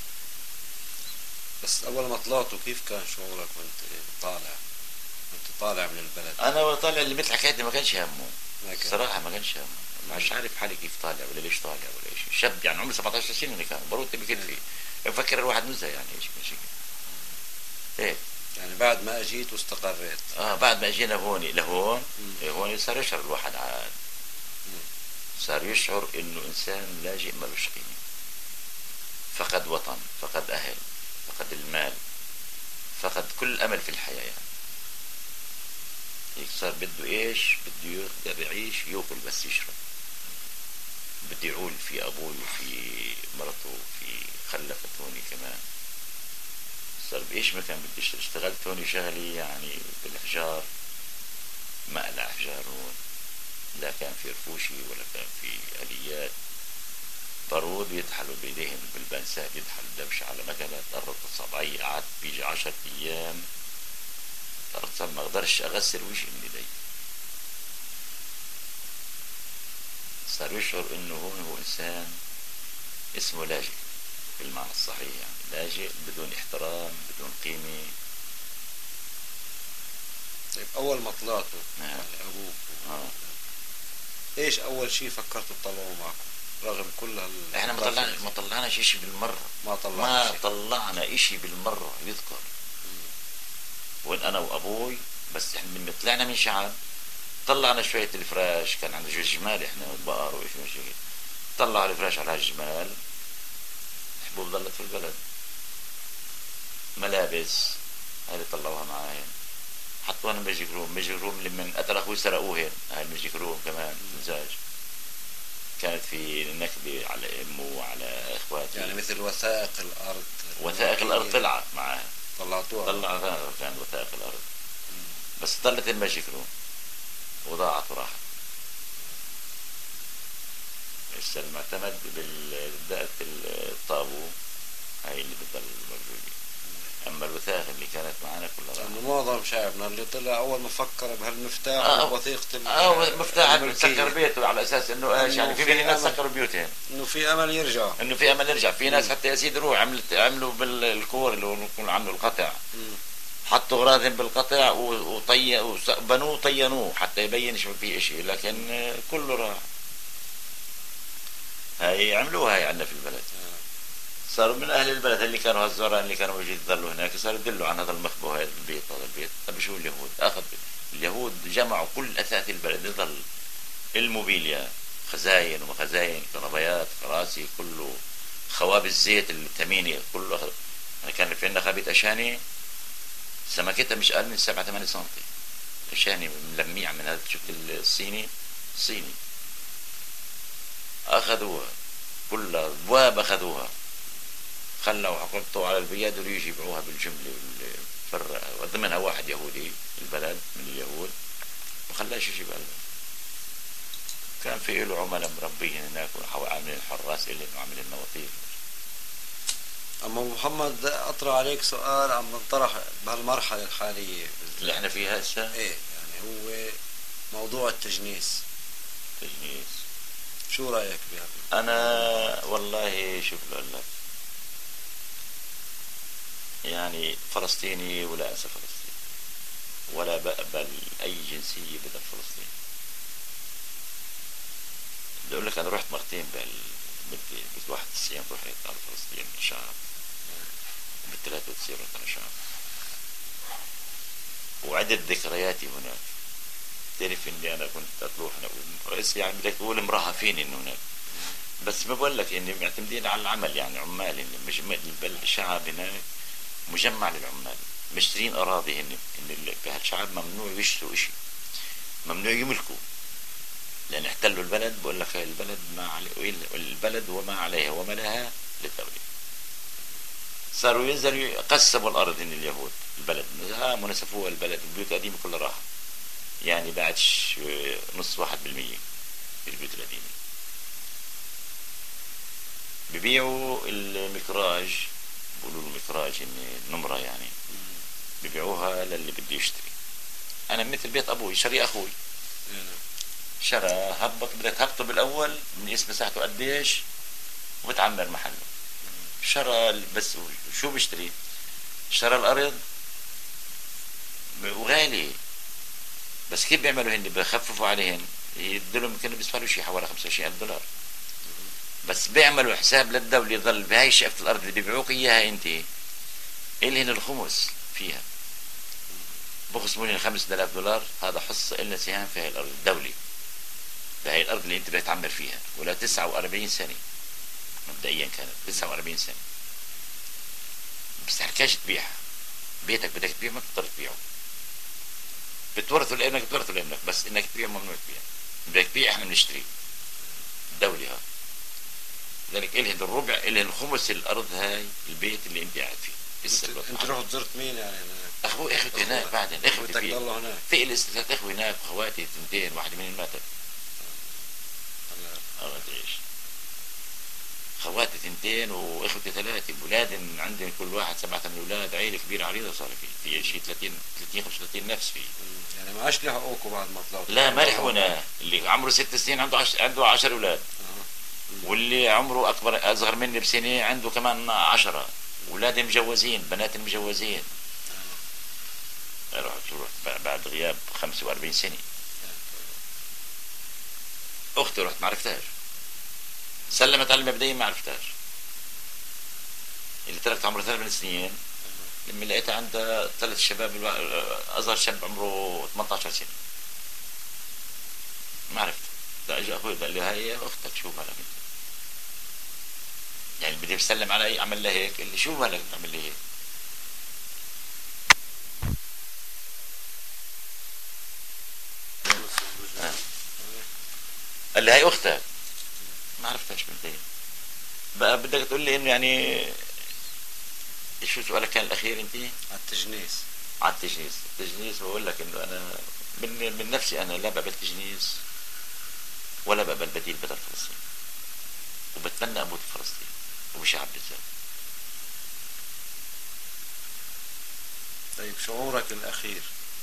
بس اول ما طلعتوا كيف كان شعورك وانت طالع من البلد؟ انا طالع اللي مثل حكايتي ما كانش همه صراحه، ما كانش همه. مش عارف حالي كيف طالع ولا ليش طالع ولا ايش. شاب يعني عمري 17 سنه كان بروتي بكتفي، بفكر الواحد نزه يعني ايش ماشي ايه. يعني بعد ما اجيت واستقريت. بعد ما اجينا هون لهون هون صار يشعر الواحد عاد. صار يشعر انه انسان لاجئ ملوش قيمه، فقد وطن، فقد اهل، فقد المال، فقد كل امل في الحياه يعني. هيك صار بده ايش؟ بده يقدر يعيش، ياكل بس يشرب، بده يعول في ابوه وفي مرته وفي خلفت هوني كمان. صار بايش مكان بدي اشتغلت هوني شغلي يعني بالاحجار، مقلع احجار هون، لا كان في رفوشي ولا كان في اليات. بارود يدحلوا بايديهم بالبنسات، يدحلوا دبش على مكنه. قربت الصبعية قعدت بيجي 10 ايام ما اقدرش اغسل وجهي من ايدي. صار يشعر انه هون هو انسان اسمه لاجئ بالمعنى الصحيح يعني، لاجئ بدون احترام، بدون قيمة. طيب اول ما طلعتوا يعني ابوك ايش اول شيء فكرتوا تطلعوا معكم رغم كل احنا ما طلعناش اشي بالمرة، ما طلعنا اشي بالمرة يذكر. وين انا وابوي بس احنا من طلعنا من شعب طلعنا شوية الفراش، كان عندنا شوية جمال احنا وبقر وايش ماشي. طلعوا الفراش على هالجمال، حبوب ضلت في البلد. ملابس هاي اللي طلعوها معاهم، حطوها ماجيك روم اللي من قتل اخوي سرقوهن. هاي الماجيك روم كمان مزاج. كانت في نكبة على امه وعلى اخواتي، يعني مثل وثائق الارض. وثائق الارض طلعت معاها، طلعتوها كان وثائق الارض. بس ضلت الماجيك روم وضاعت وراحت. هسه المعتمد بالدقة الطابو هاي اللي بتضل موجودة. اما الوثائق اللي كانت معنا كلها راحت. معظم شعبنا اللي طلع اول ما فكر بهالمفتاح وثيقة مفتاح سكر بيته على اساس انه ايش يعني. في ناس سكروا بيوتهم انه في امل يرجع، في ناس حتى يا سيدي روح عملوا بالكور اللي هو عملوا القطع، حطوا اغراضهم بالقطع وبنوه طينوه حتى يبينش ما في اشي، لكن كله راح. هاي عملوها هاي عندنا في البلد. صاروا من اهل البلد اللي كانوا هالزعراء اللي كانوا موجودين يضلوا هناك صاروا يدلوا عن هذا المخبأ وهذا البيت هذا البيت. طب شو اليهود اخذ اليهود جمعوا كل اثاث البلد، يظل الموبيليا، خزاين ومخزاين، كهربائيات، كراسي، كله، خوابز الزيت الثمينه كله اخذ. انا كان في عندنا خابئة اشاني سمكتها مش اقل من 7-8 سم، اشاني ملميع من هذا، شفت الصيني الصيني، اخذوها كلها ابواب، اخذوها خلوا حطوا على البياد ويجي يبيعوها بالجمله ضمنها واحد يهودي البلد من اليهود ما خلاش يجيب قلبه. كان في له عملاء مربيين هناك وعاملين حراس إلهم وعاملين نواطير. أما محمد أطرح عليك سؤال عم ننطرح بهالمرحلة الحالية اللي احنا فيها هسه. ايه يعني هو موضوع التجنيس. تجنيس شو رأيك بهذا؟ أنا والله شوف لك يعني فلسطيني ولا أنسى فلسطين ولا بقبل أي جنسية بدل فلسطين. بدي أقول لك أنا رحت مرتين بال 91 رحت على فلسطين شهر، وبال 93 رحت على شهر، وعدت ذكرياتي هناك. تعرف إني أنا كنت أروح رئيس يعني بدك تقول مرهفين إنه هناك، بس ما بقول لك إني معتمدين على العمل يعني عمال، إني مش الشعب هناك مجمع للعمال، مشترين أراضي هن بهالشعب ممنوع يشتروا إشي، ممنوع يملكوا، لأن احتلوا البلد. بقول لك البلد ما عليه، البلد وما عليها وما لها للدولة. صاروا ينزلوا يقسموا الأرض هن اليهود البلد، منسفوها البلد، البيوت القديمة كلها راحت، يعني بعدش نص 1% في البيوت القديمة. ببيعوا المكراج، بيقولوا له مكراج إن نمرة يعني، ببيعوها للي بده يشتري. أنا مثل بيت أبوي شري أخوي، شرى هبط، بدك تهبطه بالأول من اسم مساحته قديش وبتعمر محله. شرى بس شو بيشتري؟ شرى الأرض وغالي، بس كيف بيعملوا هن؟ بخففوا عليهن، يدلهم يمكن بيسفلوا شيء حوالي $25,000، بس بيعملوا حساب للدولة يظل بهاي شقفة الأرض اللي بيبيعوك إياها أنت إلهن الخمس فيها، بخصموا لنا $5,000. هذا حصة إلنا سهام في هاي الأرض الدولي، بهاي الأرض اللي أنت بدك تعمر فيها، ولا 49 سنة مبدئيا كانت 49 سنة، بس تحركاش تبيعها. بيتك بدك تبيع ما بتقدر تبيعه، بتورثه لابنك بتورثه لابنك، بس انك تبيع ممنوع تبيع. بدك تبيع احنا بنشتري الدولة ها. لذلك إلهن الربع، إلهن خمس الأرض هاي البيت اللي أنت قاعد فيه. أنت رحت زرت مين يعني؟ اخوتي هناك، بعدين اخوتي فيه هناك. في لي 3 اخوة هناك، اخواتي 2، واحدة منهم ماتت. الله تعيش. خواتي 2 واخوتي 3، اولاد عندهم كل واحد 7-8 اولاد، عيلة كبيرة عريضة صار في شيء 30-35 نفس فيه. يعني ما عادش لحقوكوا بعد ما طلعوا؟ لا ما لحقونا. اللي عمره 6 سنين عنده 10 اولاد، واللي عمره اصغر مني بسنة عنده كمان 10 اولاد مجوزين، بنات مجوزين. رحت بعد غياب 45 سنة. اختي رحت ما عرفتهاش، سلمت على المبدئيا ما عرفتهاش، اللي تركت عمره 8 سنين لما لقيتها عندها 3 شباب، اصغر شاب عمره 18 سنة ما عرفت. ده اجى اخوي قال لي هاي اختك، شو مالك انت؟ يعني بدي بسلم علي اعمل لها هيك، قال لي شو مالك تعمل لي هيك؟ قال لي هاي اختك، ما عرفتهاش مبدئيا. بقى بدك تقول لي انه يعني شو سؤالك كان الاخير انت؟ على التجنيس. على التجنيس بقول لك انه انا من نفسي انا لا بقبل تجنيس ولا بقبل بديل بدل فلسطين، وبتمنى اموت في فلسطين وبشعب بالذات. طيب شعورك الاخير؟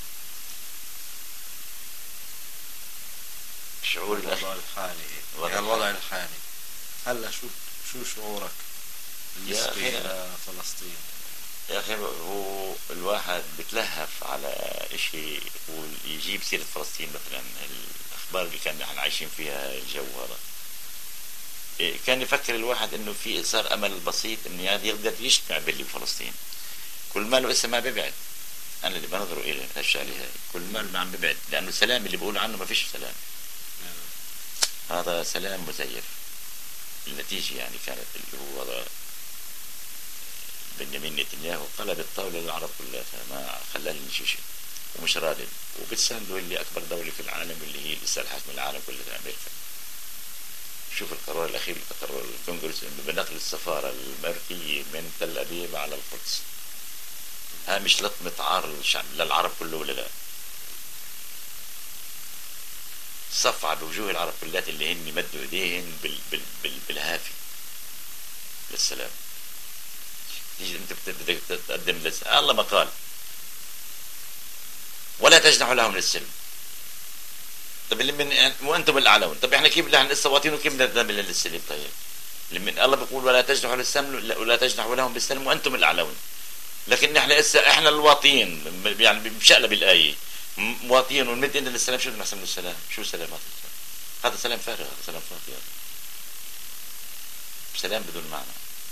شعور الوضع الحالي، الوضع الحالي هلا شو شعورك بالنسبة لفلسطين؟ يا اخي هو الواحد بتلهف على اشي ويجيب سيرة فلسطين، مثلا الاخبار اللي كان نحن عايشين فيها، الجو هذا كان يفكر الواحد انه في صار امل بسيط انه يقدر يجتمع باللي بفلسطين. كل ما له اسا ما بيبعد. انا اللي بنظره الى الشغله هاي، كل ما له عم بيبعد، لانه السلام اللي بيقولوا عنه ما فيش سلام. هذا سلام مزيف. النتيجه يعني كانت اللي هو هذا بنيامين نتنياهو قلب الطاوله للعرب كلها، ما خلاه شيء ومش راضي، وبتساندوا اللي اكبر دوله في العالم اللي هي لسه الحاكم العالم كله في امريكا. شوف القرار الاخير اللي قرر الكونغرس انه بنقل السفاره الامريكيه من تل ابيب على القدس. ها مش لطمه عار للشعب للعرب كله ولا لا؟ صفعة بوجوه العرب كلها اللي هن مدوا ايديهن بالهافي للسلام. تيجي انت بدك تقدم الله ما قال ولا تجنحوا لهم للسلم. طب اللي من وانتم الاعلون، طب احنا كيف بدنا السواطين وكيف بدنا نعمل للسلم؟ طيب من الله بيقول ولا تجنحوا للسلم ولا تجنحوا لهم بالسلم وانتم الاعلون، لكن احنا الواطين يعني بشقلب الايه مواطين ونمد ايدنا للسلام. شو بدنا نحسن من السلام؟ شو سلام هذا سلام فارغ، هذا سلام فاضي، هذا سلام بدون معنى.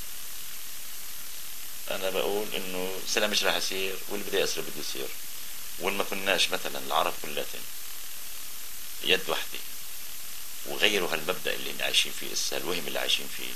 انا بقول انه السلام مش راح يصير، واللي بده يصير بده يصير. وان ما كناش مثلا العرب كلها يد واحده وغيروا هالمبدا اللي عايشين فيه هسه، الوهم اللي عايشين فيه،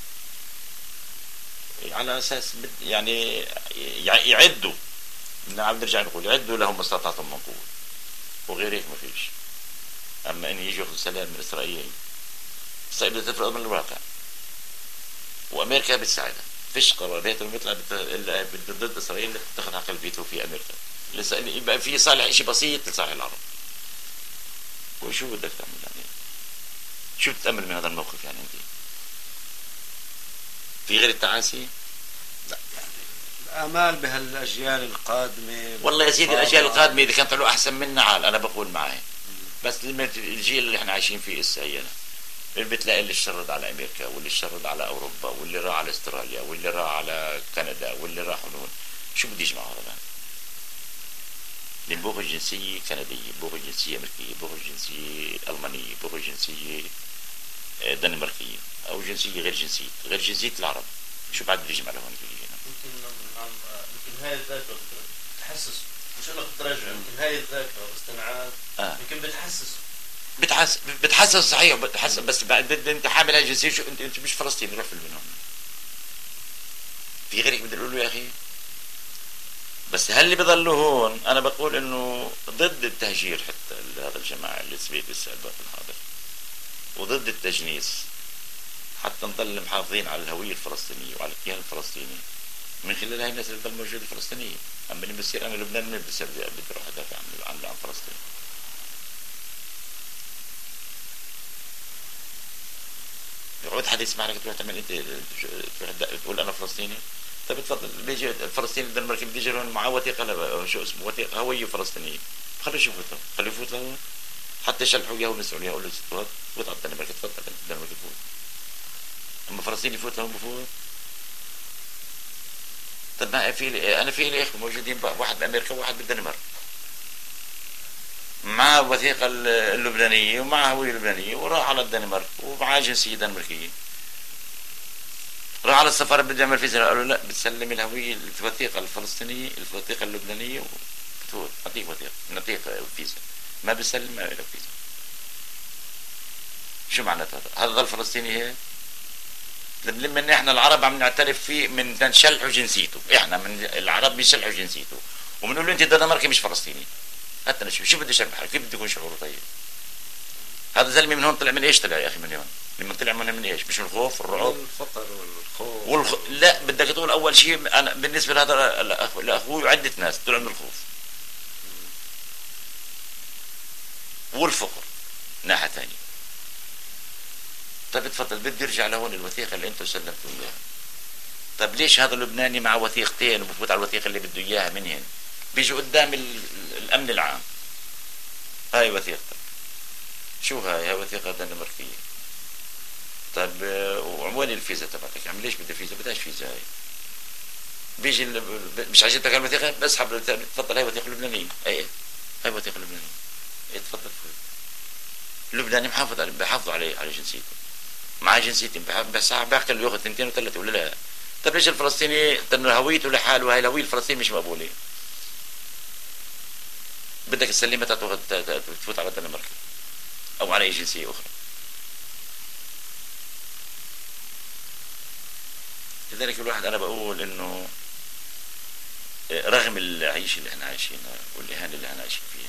على اساس يعني يعدوا، عم نرجع نقول يعدوا لهم ما استطعتم من قوه، وغير هيك ما فيش. اما ان يجوا ياخذوا سلام من اسرائيل، اسرائيل بدها تفرض من الواقع وامريكا بتساعدها. فيش قرارات بيطلع ضد اسرائيل تاخذ حق الفيتو في امريكا. لسه يبقى في صالح شيء بسيط لصالح العرب. وشو بدك تعمل يعني؟ شو بتأمل من هذا الموقف يعني انت؟ في غير التعاسي؟ لا يعني الامال بهالاجيال القادمه. والله يا سيدي الاجيال القادمه اذا كان طلعوا احسن منا عال انا بقول معي. بس الجيل اللي احنا عايشين فيه هسه هينا بتلاقي اللي اشترد على امريكا واللي اشترد على اوروبا واللي راح على استراليا واللي راح على كندا واللي راح هون. شو بده يجمع هذا؟ بيبغوا جنسيه كنديه، بيبغوا جنسيه امريكيه، بيبغوا جنسيه المانيه، بيبغوا جنسيه دنماركيه او جنسيه غير جنسيه العرب. شو بعد بده يجمع لهون هنا؟ يمكن هاي الذاكره بتحسس، مش انك تراجع، يمكن هاي الذاكره واستنعاد يمكن بتحسس صحيح، بتحسس. بس انت حامل هاي الجنسيه، شو انت مش فلسطيني، روح من هون. في غيرك بده يقول له يا اخي. بس هل اللي بضلوا هون انا بقول انه ضد التهجير حتى لهذا الجماعه اللي تثبيت السابق الحاضر، وضد التجنيس، حتى نضل محافظين على الهويه الفلسطينيه وعلى الكيان الفلسطيني من خلال هاي الناس اللي بتضل موجوده الفلسطينيه. اما اللي بصير انا لبنان من بصير بدي اروح ادافع عن فلسطين. يقعد حد يسمع لك تروح تعمل انت تروح تقول انا فلسطيني؟ طيب تفضل. بيجي الفلسطيني الدنماركي بده يجي لهون معاه وثيقه شو اسمه وثيقه هويه فلسطينيه، خليه يفوت له، خليه يفوت له حتى يشلحوا اياه ونسعوا له يقولوا له فوت على الدنمارك، تفضل الدنمارك يفوت. اما فلسطيني يفوت لهون بفوت. طب ما انا في لي اخوه موجودين، واحد بامريكا وواحد بالدنمارك، معاه الوثيقه اللبنانيه ومعه هويه لبنانيه، وراح على الدنمارك ومعاه جنسيه دنماركيه. راح على السفاره بده يعمل فيزا، قالوا لا بتسلم الهويه الوثيقه الفلسطينيه الوثيقه اللبنانيه وبتفوت، نعطيك وثيقه نعطيك فيزا. ما بيسلم ما له فيزا. شو معناته هذا؟ ظل فلسطيني هيك؟ لما احنا العرب عم نعترف فيه من نشلحوا جنسيته، احنا من العرب بيشلحوا جنسيته وبنقول له انت دنماركي مش فلسطيني. حتى شو بده يشرح؟ كيف بده يكون شعوره؟ طيب هذا زلمه من هون طلع من ايش طلع يا اخي من هون؟ لما طلع من ايش؟ مش من الخوف والرعب والفقر والخوف لا بدك تقول اول شيء انا بالنسبه لهذا لاخوي وعده ناس طلعوا من الخوف والفقر ناحيه ثانيه. طيب تفضل بدي يرجع لهون الوثيقه اللي انتم سلمتوا اياها. طيب ليش هذا اللبناني مع وثيقتين وبفوت على الوثيقه اللي بده اياها منهن؟ بيجي قدام الامن العام هاي وثيقتك. شو هاي وثيقه دنماركيه. طيب وين الفيزا تبعتك؟ يعني ليش بدي فيزا؟ بدهاش فيزا. هاي بيجي مش عجبتك الوثيقه بسحب تفضل هاي وثيقه لبنانيه. اي هاي وثيقه لبنانيه. اي تفضل فوت. اللبناني بحافظوا عليه على جنسيته. معاه جنسيتين بس بعقل ياخذ 2 و3 ولا لا؟ طيب ليش الفلسطيني هويته لحاله وهي الهويه الفلسطينيه مش مقبوله؟ بدك تسلمها تفوت على الدنمارك او على اي جنسيه اخرى. لذلك الواحد انا بقول انه رغم العيش اللي احنا عايشينها والاهانه اللي احنا عايشين فيها،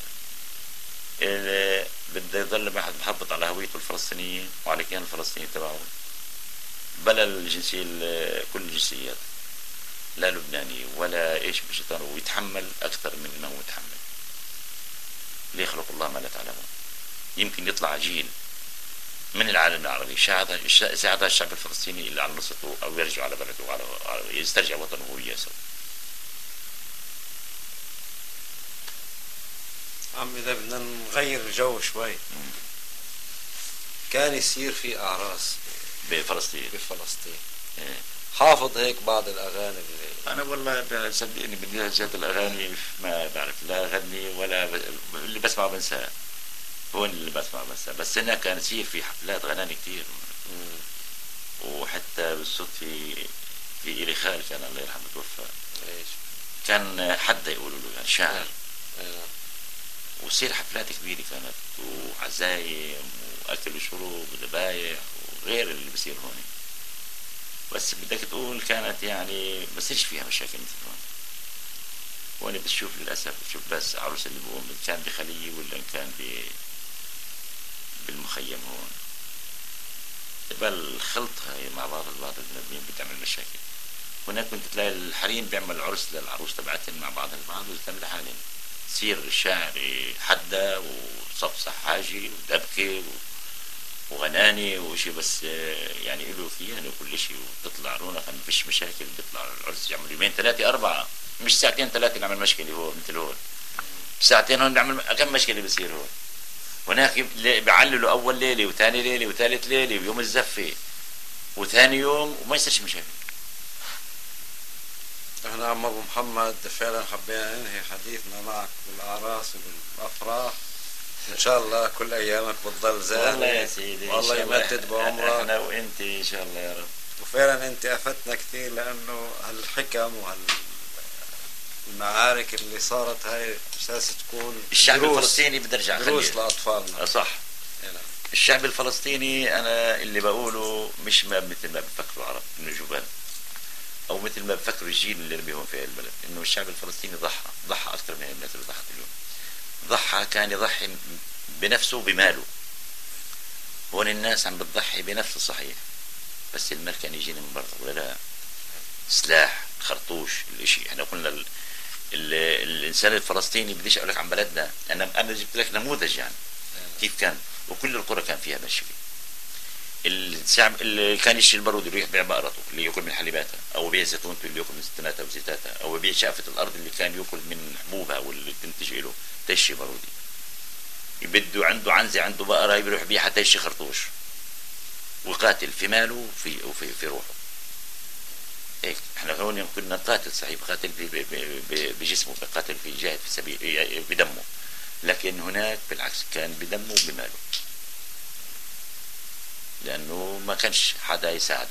بده يضل الواحد محافظ على هويته الفلسطينيه وعلى الكيان الفلسطيني تبعه، بلا الجنسيه كل الجنسيات، لا لبناني ولا ايش بشيطان، ويتحمل اكثر من ما هو متحمل. ليخلق الله ما لا تعلمون. يمكن يطلع جيل من العالم العربي ساعد الشعب الفلسطيني اللي على نصرته او يرجع على بلده يسترجع وطنه وياسر. عم إذا بدنا نغير الجو شوي، كان يصير في أعراس بفلسطين إيه. حافظ هيك بعض الأغاني اللي أنا والله صدقني بدي جات الأغاني ما بعرف لا أغني ولا اللي بسمعه بنساه، هو اللي بسمعه بنساه. بس هناك كان يصير في حفلات غناني كتير، وحتى بالصدفة في إلي خال كان الله يرحمه توفى، كان حدا يقولوا له يعني شاعر، وصير حفلات كبيرة كانت وعزايم وأكل وشرب وذبايح وغير اللي بصير هون. بس بدك تقول كانت يعني بصيرش فيها مشاكل مثل هون. هون بتشوف للأسف بتشوف بس عروس اللي بقوم إن كان بخلية ولا إن كان بالمخيم هون، تبقى الخلط هاي مع بعض البنادمين بتعمل مشاكل. هناك كنت تلاقي الحريم بيعمل عرس للعروس تبعتهم مع بعض البعض ويتم لحالهم، تصير الشاعر حدا وصفصح حاجي ودبكة وغناني وشي، بس يعني له كيان وكل شيء، وتطلع رونق ما فيش مشاكل. بيطلع العرس يعمل 2 3 4 مش ساعتين 3 نعمل مشكلة هون مثل هون، بساعتين هون نعمل كم مشكلة بصير هون. هناك بيعللوا أول ليلة وثاني ليلة وثالث ليلة ويوم الزفة وثاني يوم وما يصيرش مشاكل. احنا عم ابو محمد فعلا حبينا ننهي حديثنا معك بالاعراس وبالافراح، ان شاء الله كل ايامك بتضل زاهر والله يا سيدي، والله يمدد بعمرك احنا وانت ان شاء الله يا رب. وفعلا انت افدتنا كثير، لانه هالحكم وهالمعارك اللي صارت هاي اساس تكون الشعب الفلسطيني بدي ارجع دروس لاطفالنا. صح. الشعب الفلسطيني انا اللي بقوله مش ما مثل ما بفكروا العرب انه جبال، او مثل ما بفكروا الجيل اللي ربيهم في البلد، انه الشعب الفلسطيني ضحى اكثر من الناس اللي ضحت اليوم. ضحى، كان يضحي بنفسه وبماله. هون الناس عم بتضحي بنفسه صحيح، بس المال كان يجينا من برا ولا لا؟ سلاح، خرطوش، الاشي. احنا قلنا الانسان الفلسطيني، بديش اقول لك عن بلدنا، انا جبت لك نموذج يعني كيف كان، وكل القرى كان فيها مشكله. الشعب اللي كان يشتري البارود اللي يبيع بقرته اللي ياكل من حليباتها، او يبيع زيتونته اللي ياكل من زيتوناتها وزيتاتها، او يبيع شقفه الارض اللي كان ياكل من حبوبها واللي تنتج له تشي بارودي. بده عنده عنزه، عنده بقره، يروح يبيعها تشي خرطوش، وقاتل في ماله وفي روحه. هيك احنا هون كنا نقاتل صحيح، قاتل بجسمه، قاتل في جاهد في سبيل بدمه، لكن هناك بالعكس كان بدمه وبماله، لأنه ما كانش حدا يساعده.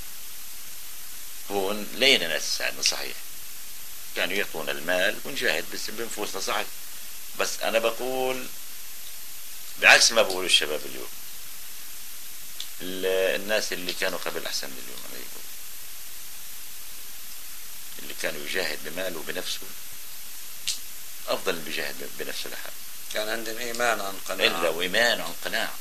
هون لينا ناس تساعدنا صحيح، كانوا يعطونا المال ونجاهد بس بنفوسنا صحيح. بس أنا بقول بعكس ما بقول الشباب اليوم، الناس اللي كانوا قبل أحسن من اليوم. أنا يقول اللي كانوا يجاهد بماله وبنفسه أفضل من بيجاهد بنفسه لحاله. كان عندهم إيمان عن قناعة، إلا وإيمان عن قناعة.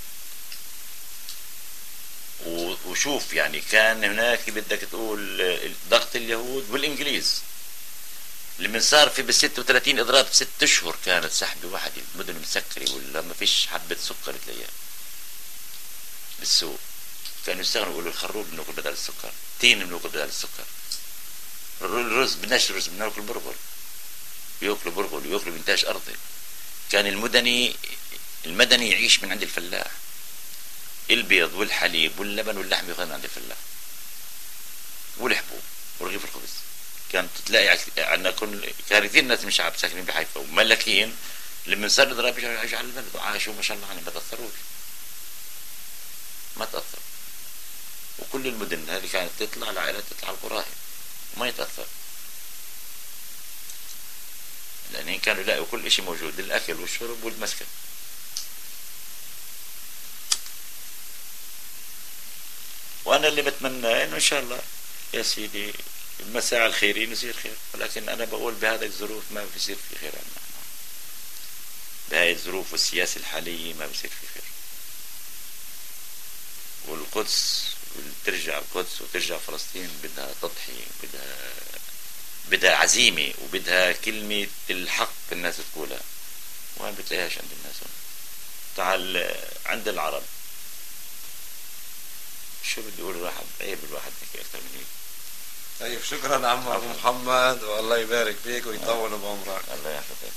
وشوف يعني كان هناك بدك تقول ضغط اليهود والإنجليز، اللي صار في بال36 إضراب 6 أشهر كانت سحبة واحدة، المدن مسكرة ولا ما فيش حبة سكر تلاقيها بالسوق. كانوا يستغنوا يقولوا الخروب بناكل بدل السكر، تين بناكل بدل السكر، الرز بدناش رز بناكل برغل، ياكلوا برغل وياكلوا إنتاج أرضي. كان المدني يعيش من عند الفلاح، البيض والحليب واللبن واللحم ياخذ من عند الفلاح، والحبوب ورغيف الخبز. كانت تلاقي عندنا كان كثير ناس من الشعب ساكنين بحيفا وملاكين لما صار الاضراب يجوا على البلد وعاشوا ما شاء الله، يعني ما تاثروش، ما تاثروا. كل المدن هذه كانت تطلع العائلات تطلع القراهم وما يتأثر، لأن كانوا يلاقوا كل شيء موجود، الأكل والشرب والمسكن. وأنا اللي بتمنى إنه إن شاء الله يا سيدي المساعي الخيرين يصير خير، ولكن أنا بقول بهذه الظروف ما بيصير في خير عندنا، بهذه الظروف والسياسة الحالية ما بيصير في خير. والقدس ترجع القدس وترجع فلسطين بدها تضحية، بدها عزيمة، وبدها كلمة الحق الناس تقولها، وين بتلاقيهاش عند الناس. تعال عند العرب شو بدي اقول، الواحد عيب الواحد يحكي اكثر من هيك. طيب شكرا عم ابو محمد، والله يبارك فيك ويطول بعمرك. الله يحفظك.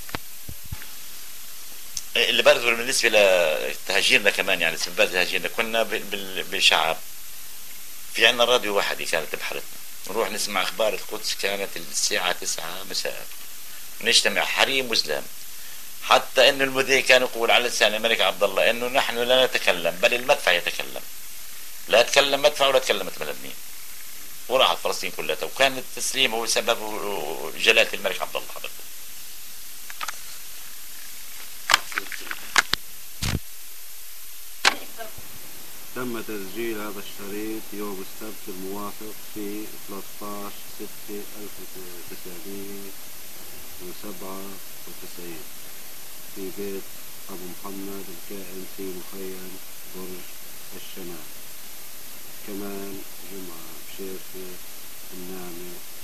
اللي برضه بالنسبه لتهجيرنا كمان، يعني سبات تهجيرنا، كنا بشعب في عنا راديو واحد كانت بحارتنا، نروح نسمع اخبار القدس، كانت الساعه 9 مساء، نجتمع حريم وزلام، حتى انه المذيع كان يقول على لسان الملك عبد الله انه نحن لا نتكلم بل المدفع يتكلم، لا تكلم مدفع ولا تكلمت ملمين، وراحت فلسطين كلها. وكان التسليم هو سببه جلالة الملك عبد الله حضرته. تم تسجيل هذا الشريط يوم السبت الموافق في 13/6/1997 في بيت أبو محمد الكائن في مخيم برج الشمال. كمان جمعة بشيرفة النامة